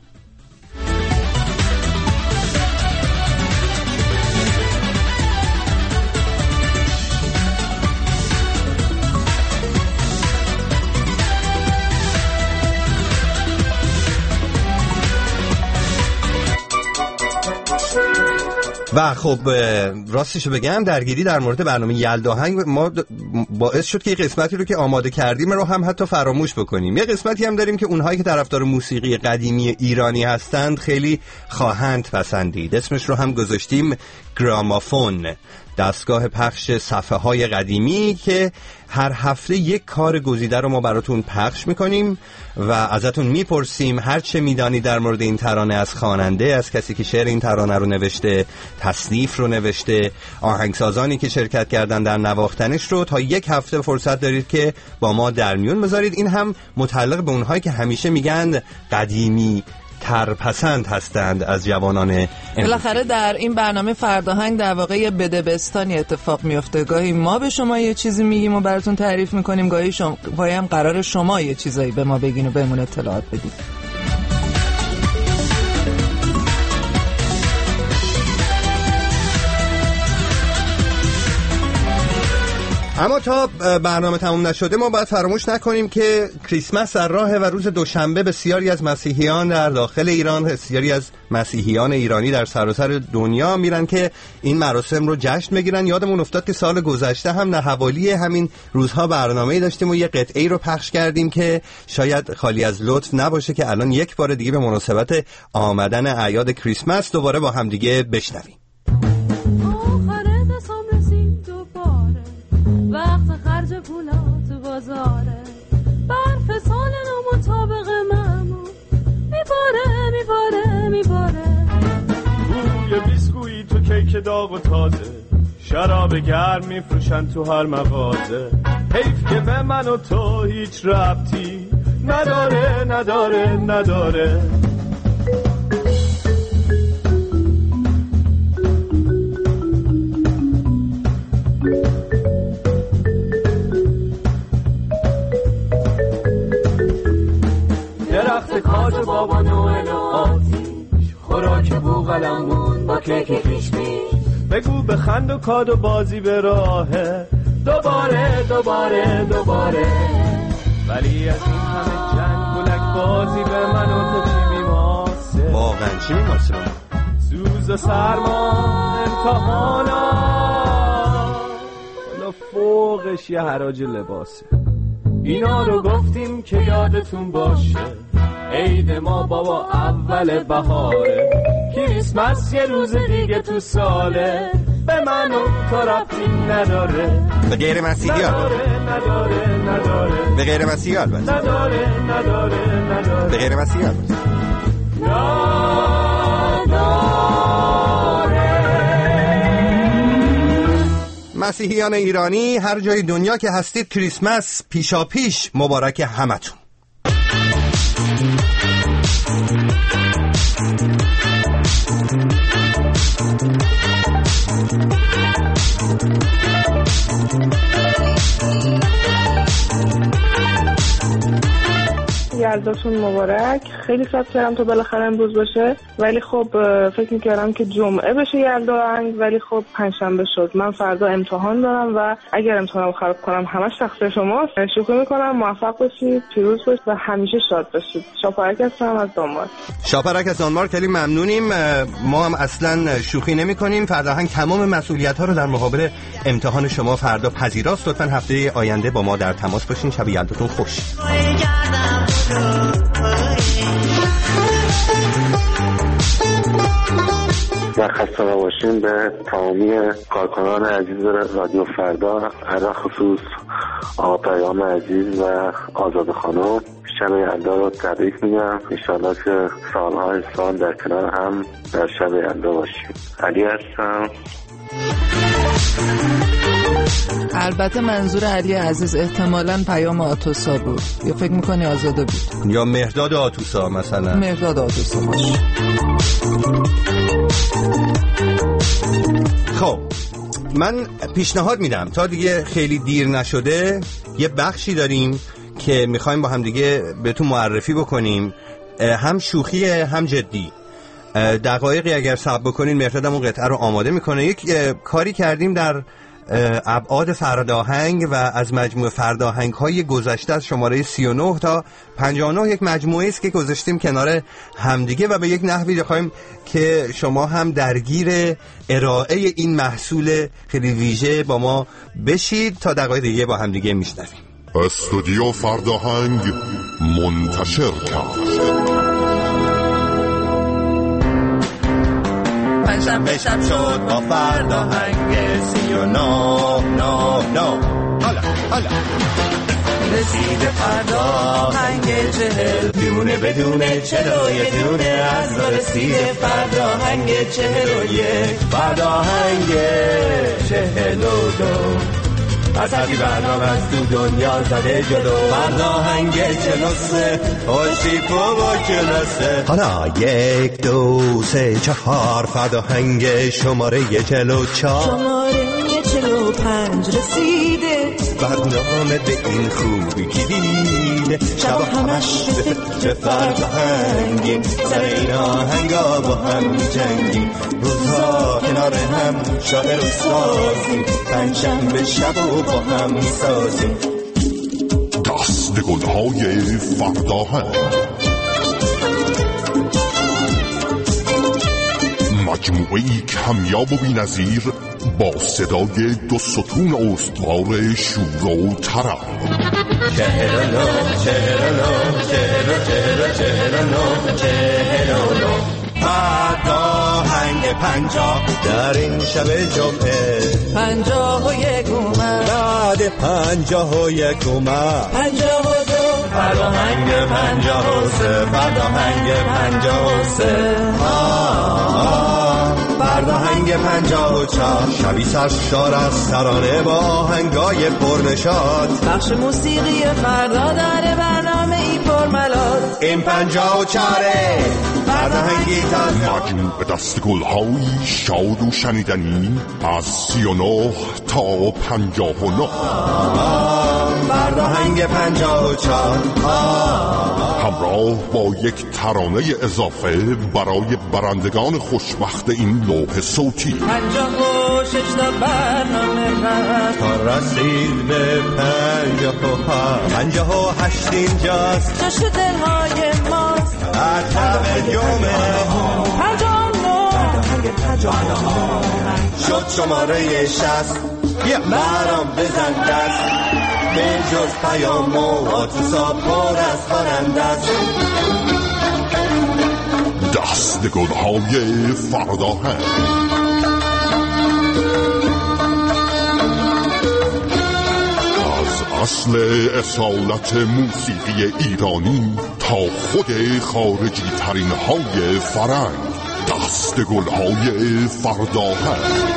S2: و خب راستشو بگم درگیری در مورد برنامه یلداهنگ ما باعث شد که یه قسمتی رو که آماده کردیم رو هم حتی فراموش بکنیم. یه قسمتی هم داریم که اونهایی که طرفدار موسیقی قدیمی ایرانی هستند خیلی خواهند پسندید. اسمش رو هم گذاشتیم گرامافون، دستگاه پخش صفحه های قدیمی که هر هفته یک کار گزیده رو ما براتون پخش میکنیم و ازتون میپرسیم هر چه میدانی در مورد این ترانه، از خواننده، از کسی که شعر این ترانه رو نوشته، تصنیف رو نوشته، آهنگسازانی که شرکت کردن در نواختنش رو. تا یک هفته فرصت دارید که با ما در میون بذارید. این هم متعلق به اونهایی که همیشه میگن قدیمی ترپسند هستند از جوانان.
S6: بالاخره در این برنامه فرداهنگ در واقع یه بدبستانی اتفاق میفته. گاهی ما به شما یه چیزی میگیم و براتون تعریف میکنیم، گاهی شما گاهی هم قرار شما یه چیزایی به ما بگین و بهمون اطلاعات بدید.
S2: اما تا برنامه تموم نشده ما باید فراموش نکنیم که کریسمس در راهه و روز دوشنبه بسیاری از مسیحیان در داخل ایران، بسیاری از مسیحیان ایرانی در سراسر دنیا میرن که این مراسم رو جشن بگیرن. یادمون افتاد که سال گذشته هم در حوالی همین روزها برنامه‌ای داشتیم و یه قطعه‌ای رو پخش کردیم که شاید خالی از لطف نباشه که الان یک بار دیگه به مناسبت آمدن اعیاد کریسمس دوباره با هم دیگه بشنویم.
S11: وقت خرج پولا تو بازاره، برف سال نو مطابق معمول میباره میباره میباره.
S14: بوی بیسکویی تو کیک داغ و تازه، شراب گرم میفروشن تو هر مغازه. حیف که به من و تو هیچ ربطی نداره نداره نداره. درخت کاج بابا نوئل و آتیش، خوراک بوغلمون با کیک پیش پیش. بگو بخند و کاد و بازی به راهه، دوباره دوباره دوباره. ولی از این همه جنگ بلک بازی به من و تو چی میماسه؟
S2: واقعا چی میماسه؟
S14: سوز و سرما امتحانا، حالا فوقش یه حراج لباسه. اینا رو گفتیم که یادتون باشه، عید ما بابا اول بهاره، کریسمس یه روز دیگه تو ساله، به من و تو ربطی نداره.
S2: به غیر مسیحی
S14: نداره نداره نداره.
S2: به غیر مسیحی البته
S14: نداره نداره نداره.
S2: به غیر مسیحی البته مسیحیان ایرانی هر جای دنیا که هستید، کریسمس پیشا پیش مبارک همتون.
S10: یلداتون مبارک. خیلی صبر کردم تا بالاخره امروز باشه، ولی خب فکر میکردم که جمعه بشه یلداهنگ، ولی خب پنجشنبه شد. من فردا امتحان دارم و اگر امتحانم خراب کنم همش تقصیر شماست. شوخی میکنم. موفق باشید، پیروز باشید و همیشه شاد باشید. شاپرک هستم از دانمارک.
S2: شاپرک از دانمارک، خیلی ممنونیم. ما هم اصلا شوخی نمی کنیم. فرداهنگ تمام مسئولیت ها رو در مقابل امتحان شما فردا پذیراست. لطفاً هفته آینده با ما در تماس باشین. شب یلداتون خوش.
S15: و خسته نباشین به تمامی کارکنان عزیز رادیو فردا، علا خصوص آقا پیام عزیز و آزاد خانم. شب یلدا رو تبریک میگم. انشالله که سالهای سال در کنار هم در شب یلدا باشیم. علی هستم.
S6: البته منظور علی عزیز احتمالاً پیام آتوسا بود، یا فکر میکنی آزاده بود،
S2: یا مهرداد آتوسا مثلا.
S6: مهرداد آتوسا باشه.
S2: خب من پیشنهاد میدم تا دیگه خیلی دیر نشده یه بخشی داریم که میخوایم با هم دیگه بهتون معرفی بکنیم، هم شوخی هم جدی. دقایقی اگر صبر بکنین مهردادم اون قطعه رو آماده میکنه. یک کاری کردیم در ابعاد فرداهنگ و از مجموعه فرداهنگ های گذشته از شماره سی و نه تا پنجاه و نه یک مجموعه است که گذاشتیم کنار همدیگه و به یک نحوی خواهیم که شما هم درگیر ارائه این محصول خیلی ویژه با ما بشید. تا دقایق دیگه با همدیگه میشنویم.
S5: استودیو فرداهنگ منتشر کرد.
S2: پنجشنبه شب شد با فرداهنگ سی و نه نه نه. حالا حالا
S7: رسیده فرداهنگ چهل، دونه بدونه چلوی دونه از رسیده فرداهنگ چهل و یک، فرداهنگ چهل و دو. از هرکی برنامه از تو دنیا زده جلو، فرداهنگ چهل و سه خوشیپو با کلاسه.
S2: حالا یک دو سه چهار فرداهنگ شماره چهل و چهار،
S7: شماره چهل و پنج رسیده.
S2: برنامه به این خوبی که دیده،
S7: شب همش به فکر فرداهنگیم، سر این آهنگا با هم جنگیم، روزها کنار هم شاعر و سازیم، پنجشنبه شب و با هم سازیم.
S5: دست گلهای فرداهنگ، مجموعه‌ای کمیاب و بی‌نظیر با صدای دو ستون استوار شور و طرب.
S7: چهل و نه چهل و نه چهل و چهل چهل و نه چهل و نه.
S2: فرداهنگ پنجاه در این شب جمعه،
S6: پنجاه و یک اومد
S2: بعد پنجاه و یک اومد،
S7: پنجاه و دو فرداهنگ پنجاه و سه، فرداهنگ پنجاه و سه،
S2: فرداهنگ پنجاه و چهار، شبی سرشار از ترانه با آهنگای پرنشاط.
S6: بخش موسیقی فردا داره برنامه ای پر
S2: این پنجاه و چاره فرهنگی تازه.
S5: مجموع دستگل های شاد و شنیدنی از سی و نه تا پنجاه و نه.
S2: فرهنگ پنجاه و چار
S5: همراه با یک ترانه اضافه برای برندگان خوشبخت این لوح صوتی.
S7: پنجاه و شش تا برنامه رفت
S2: تا رسید به پنجاه و هفت. پنجاه و هشت اینجاست،
S7: جشن دلهای ماست.
S2: عطب جمعه
S7: پنجاه و نه پنجاه و نه
S2: شد شماره شصت. برام بزن دست، به جز پیام و آتوسا پر از خواننده است.
S5: دست گلهای فرداهنگ. از اصل اصالت موسیقی ایرانی تا خود خارجی ترین های فرنگ. دست گلهای فرداهنگ.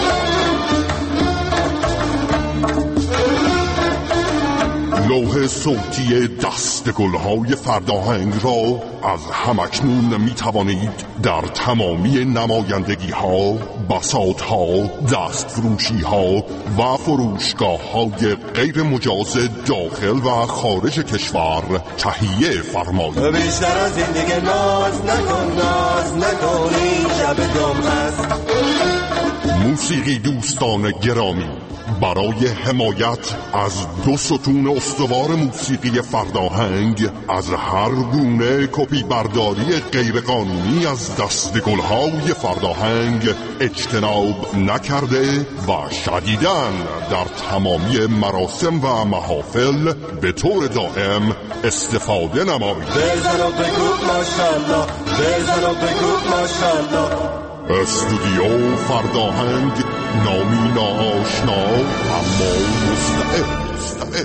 S5: لوح صوتی دستگل‌های فرداهنگ را از همکنون می توانید در تمامی نمایندگی‌ها، بساط‌ها، دستفروشی‌ها و فروشگاه‌های غیر مجاز داخل و خارج کشور تهیه فرمایید.
S2: بیشتر از این دیگه ناز نکن، ناز نکن، این شب جمعه است.
S5: موسیقی دوستان گرامی، برای حمایت از دو ستون استوار موسیقی فرداهنگ از هر گونه کپی برداری غیرقانونی از دستگل‌های فرداهنگ اجتناب نکرده و شدیداً در تمامی مراسم و محافل به طور دائم استفاده نمایید.
S2: بزن و بگو ماشاءالله، بزن و بگو ماشاءالله.
S5: استودیو فرداهنگ، نامی ناآشنا اما مستعد. مستعد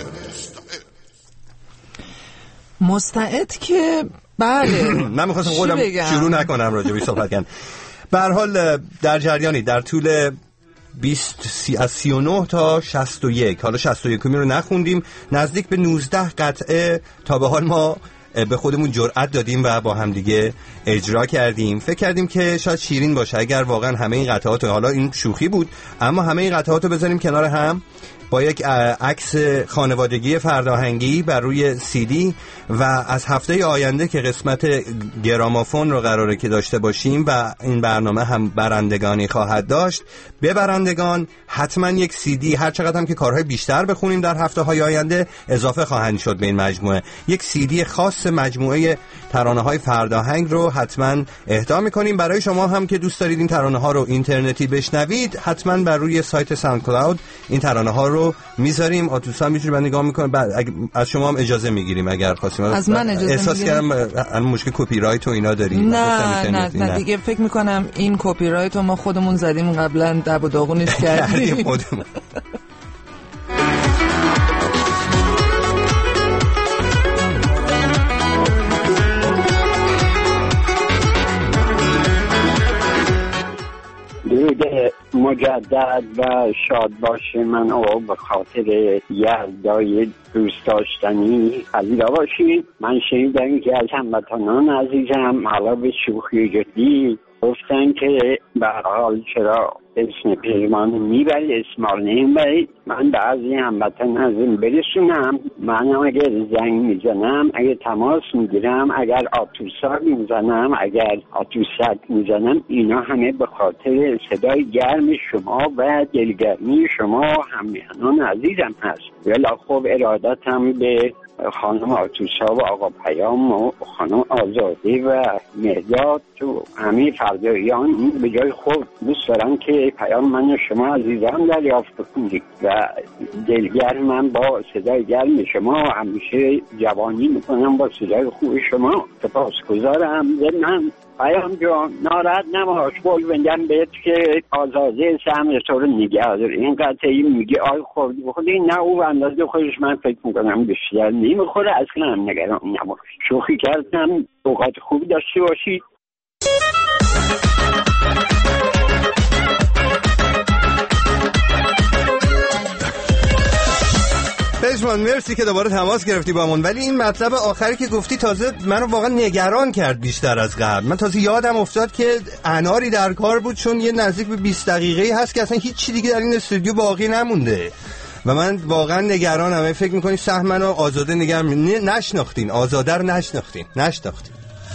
S6: مستعد که بله.
S2: من میخواستم خودم شروع نکنم راجبی صحبت کنم. به هر حال در جریانی در طول بیست سی از سی و نه تا شصت و یک، حالا شصت و یک رو نخوندیم، نزدیک به نوزده قطعه تا به حال ما به خودمون جرأت دادیم و با هم دیگه اجرا کردیم. فکر کردیم که شاید شیرین باشه اگر واقعا همه این قطعات، حالا این شوخی بود، اما همه این قطعات رو بذاریم کنار هم با یک عکس خانوادگی فرداهنگی بر روی سی دی و از هفته آینده که قسمت گرامافون رو قراره که داشته باشیم و این برنامه هم برندگانی خواهد داشت، به برندگان حتما یک سی دی، هر چقدر هم که کارهای بیشتر بخونیم در هفته های آینده اضافه خواهند شد به این مجموعه. یک سی دی خاص مجموعه ترانه های فرداهنگ رو حتما اهدا میکنیم. برای شما هم که دوست دارید این ترانه ها رو اینترنتی بشنوید، حتما بر روی سایت ساوند کلاود این ترانه ها رو میذاریم. آتوسا میتونی بعد نگاه میکنه، بعد از شما هم اجازه میگیریم اگر خواستیم.
S6: از من اجازه
S2: احساس کردم الان مشکل کپی رایت و اینا داریم.
S6: نه نه نه دیگه فکر میکنم این کپی رایت رو ما خودمون زدیم قبلا، دب و داغونش کردیم
S2: خودمون.
S16: درود مجدد و شاد باشه. من او به خاطر یلدای دوست داشتنی پذیرا باشید. من شنیدم که از هموطنان عزیزم حالا به شوخی جدی گفتن که به حال چرا اسم پیمان میبرید، اسمال نمیبرید. من بعضی هموطن از این برسونم، منم اگر زنگ میزنم، اگر تماس میگیرم، اگر آتوساک میزنم، اگر آتوسک میزنم، اینا همه به خاطر صدای گرم شما و دلگرمی شما همیهنان عزیزم هست. ولی خب ارادتم به خانم آتوسا و آقا پیام و خانم آزاده و مهداد تو همه فرداییان به جای خود دوست دارم که پیام من و شما عزیزان دریافت کنید و دلگرم من با صدای گرم شما همیشه جوانی میکنم با صدای خوب شما. سپاسگزارم. من پیام جان ناراحت نباش، قول بندم بهت که آزاده سهم تو رو نگه داره. این قطعی میگه آی خوردی بخوری، نه او اندازه خودش من فکر میکنم بیشتر نمیخوره، اصلا هم نگران نباش. شوخی کردم، اوقات خوبی داشته باشید.
S2: به پژمان مرسی که دوباره تماس گرفتی با من، ولی این مطلب آخری که گفتی تازه منو واقعا نگران کرد بیشتر از قبل. من تازه یادم افتاد که اناری در کار بود، چون یه نزدیک به بیست دقیقه‌ای هست که اصلا هیچ چی دیگه در این استودیو باقی نمونده و من واقعا نگرانم. فکر می‌کنی سهمنو آزاده نگم نشناختین، آزاده رو نشناختین نشناختین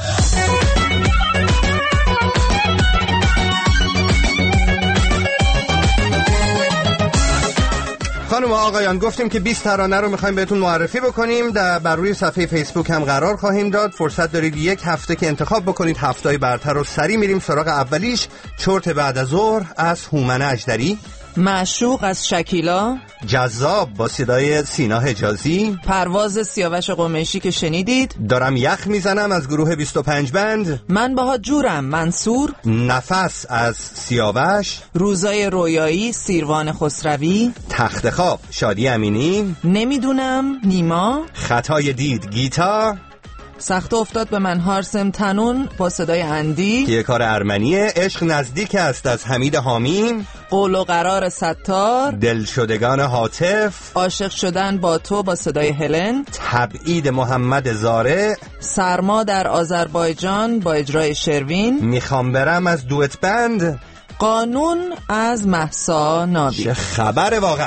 S2: خانم و آقایان، گفتیم که بیست ترانه رو میخوایم بهتون معرفی بکنیم، در بر روی صفحه فیسبوک هم قرار خواهیم داد. فرصت دارید یک هفته که انتخاب بکنید هفته‌های برتر رو. سری میریم سراغ اولیش. چرت بعد از ظهر از هومن اژدری،
S6: معشوق از شکیلا،
S2: جذاب با صدای سینا حجازی،
S6: پرواز سیاوش قمیشی که شنیدید،
S2: دارم یخ میزنم از گروه بیست و پنج بند،
S6: من باها جورم منصور،
S2: نفس از سیاوش،
S6: روزای رویایی سیروان خسروی،
S2: تخت خواب شادی امینی،
S6: نمیدونم نیما،
S2: خطای دید گیتا،
S6: سخت افتاد به من هارسم تنون با صدای اندی
S2: که یه کار ارمنیه، عشق نزدیک است از حمید حامی،
S6: قول و قرار ستار،
S2: دلشدگان هاتف،
S6: عاشق شدن با تو با صدای هلن،
S2: تبعید محمد زاره،
S6: سرما در آذربایجان با اجرای شروین،
S2: میخوام برم از دوت بند،
S6: قانون از مهسا نابی.
S2: چه خبر واقعا؟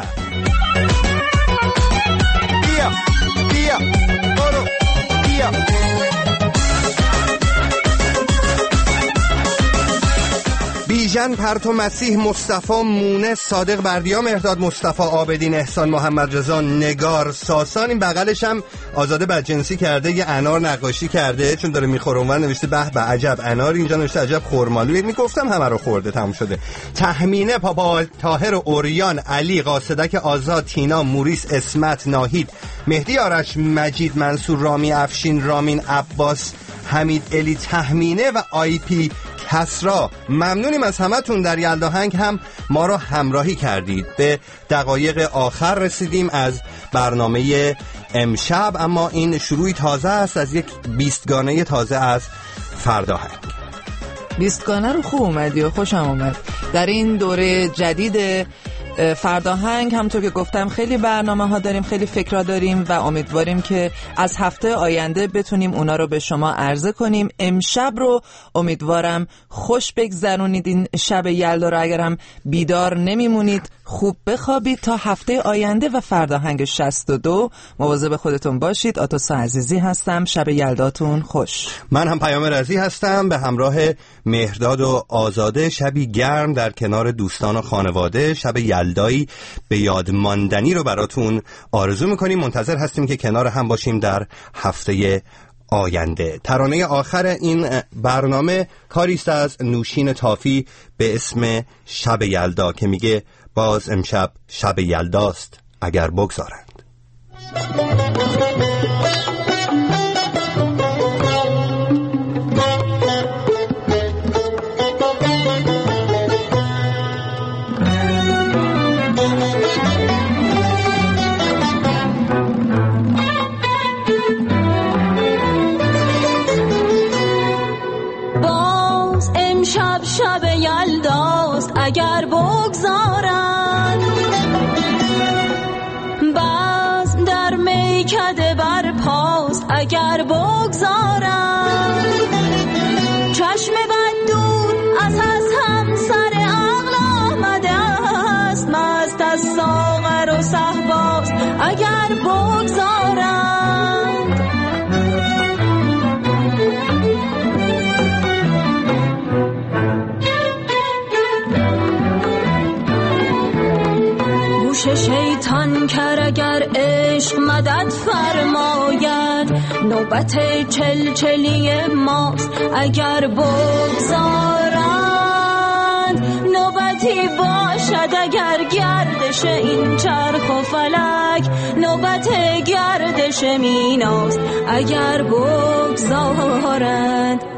S2: بیا بیا برو بیا. بیژن پرتو مسیح مصطفی مونه صادق بردیا مهرداد مصطفی عابدین احسان محمد رضا نگار ساسان. این بغلش هم آزاده بدجنسی کرده، یه انار نقاشی کرده چون داره میخوره اونور نوشته به به عجب انار، اینجا نوشته عجب خرمالوی. میگفتم همه رو خورده تموم شده. تحمینه پاپا طاهر اوریان علی قاصدک آزاد تینا موریس اسمت ناهید مهدی آرش مجید منصور رامی افشین رامین عباس حمید الی تحمینه و آی پی کسرا. ممنونیم از همتون. در یلداهنگ هم ما رو همراهی کردید. به دقایق آخر رسیدیم از برنامه امشب، اما این شروعی تازه است از یک بیستگانه تازه از فرداهنگ.
S6: بیستگانه رو خوب اومدی و خوشم اومد. در این دوره جدید فرداهنگ همونطور که گفتم خیلی برنامه ها داریم، خیلی فکرها داریم و امیدواریم که از هفته آینده بتونیم اونا رو به شما عرضه کنیم. امشب رو امیدوارم خوش بگذرونید. این شب یلدا رو اگرم بیدار نمیمونید خوب بخوابید تا هفته آینده و فرداهنگ شصت و دو. مواظب خودتون باشید. آتوس عزیزی هستم. شب یلداتون خوش.
S2: من هم پیام رضی هستم به همراه مهرداد و آزاده. شبی گرم در کنار دوستان و خانواده، شب یلدایی به یاد ماندنی رو براتون آرزو میکنیم. منتظر هستیم که کنار هم باشیم در هفته آینده. ترانه آخر این برنامه کاریست از نوشین تافی به اسم شب یلدا که میگه باز امشب شب یلداست اگر بگذارند.
S11: باز امشب شب یلداست اگر بگذارند، باز در میکده بر پاست اگر بگذارند، چشم بد دور از از همسر عقل آمده است، مست از ساغر و صهباست اگر بگذارند. گوش شیطان کر اگر عشق مدد فرماید، نوبت چلچلی ماست اگر بگذارند، نوبتی باشد اگر گردش این چرخ و فلک، نوبت گردش میناست اگر بگذارند.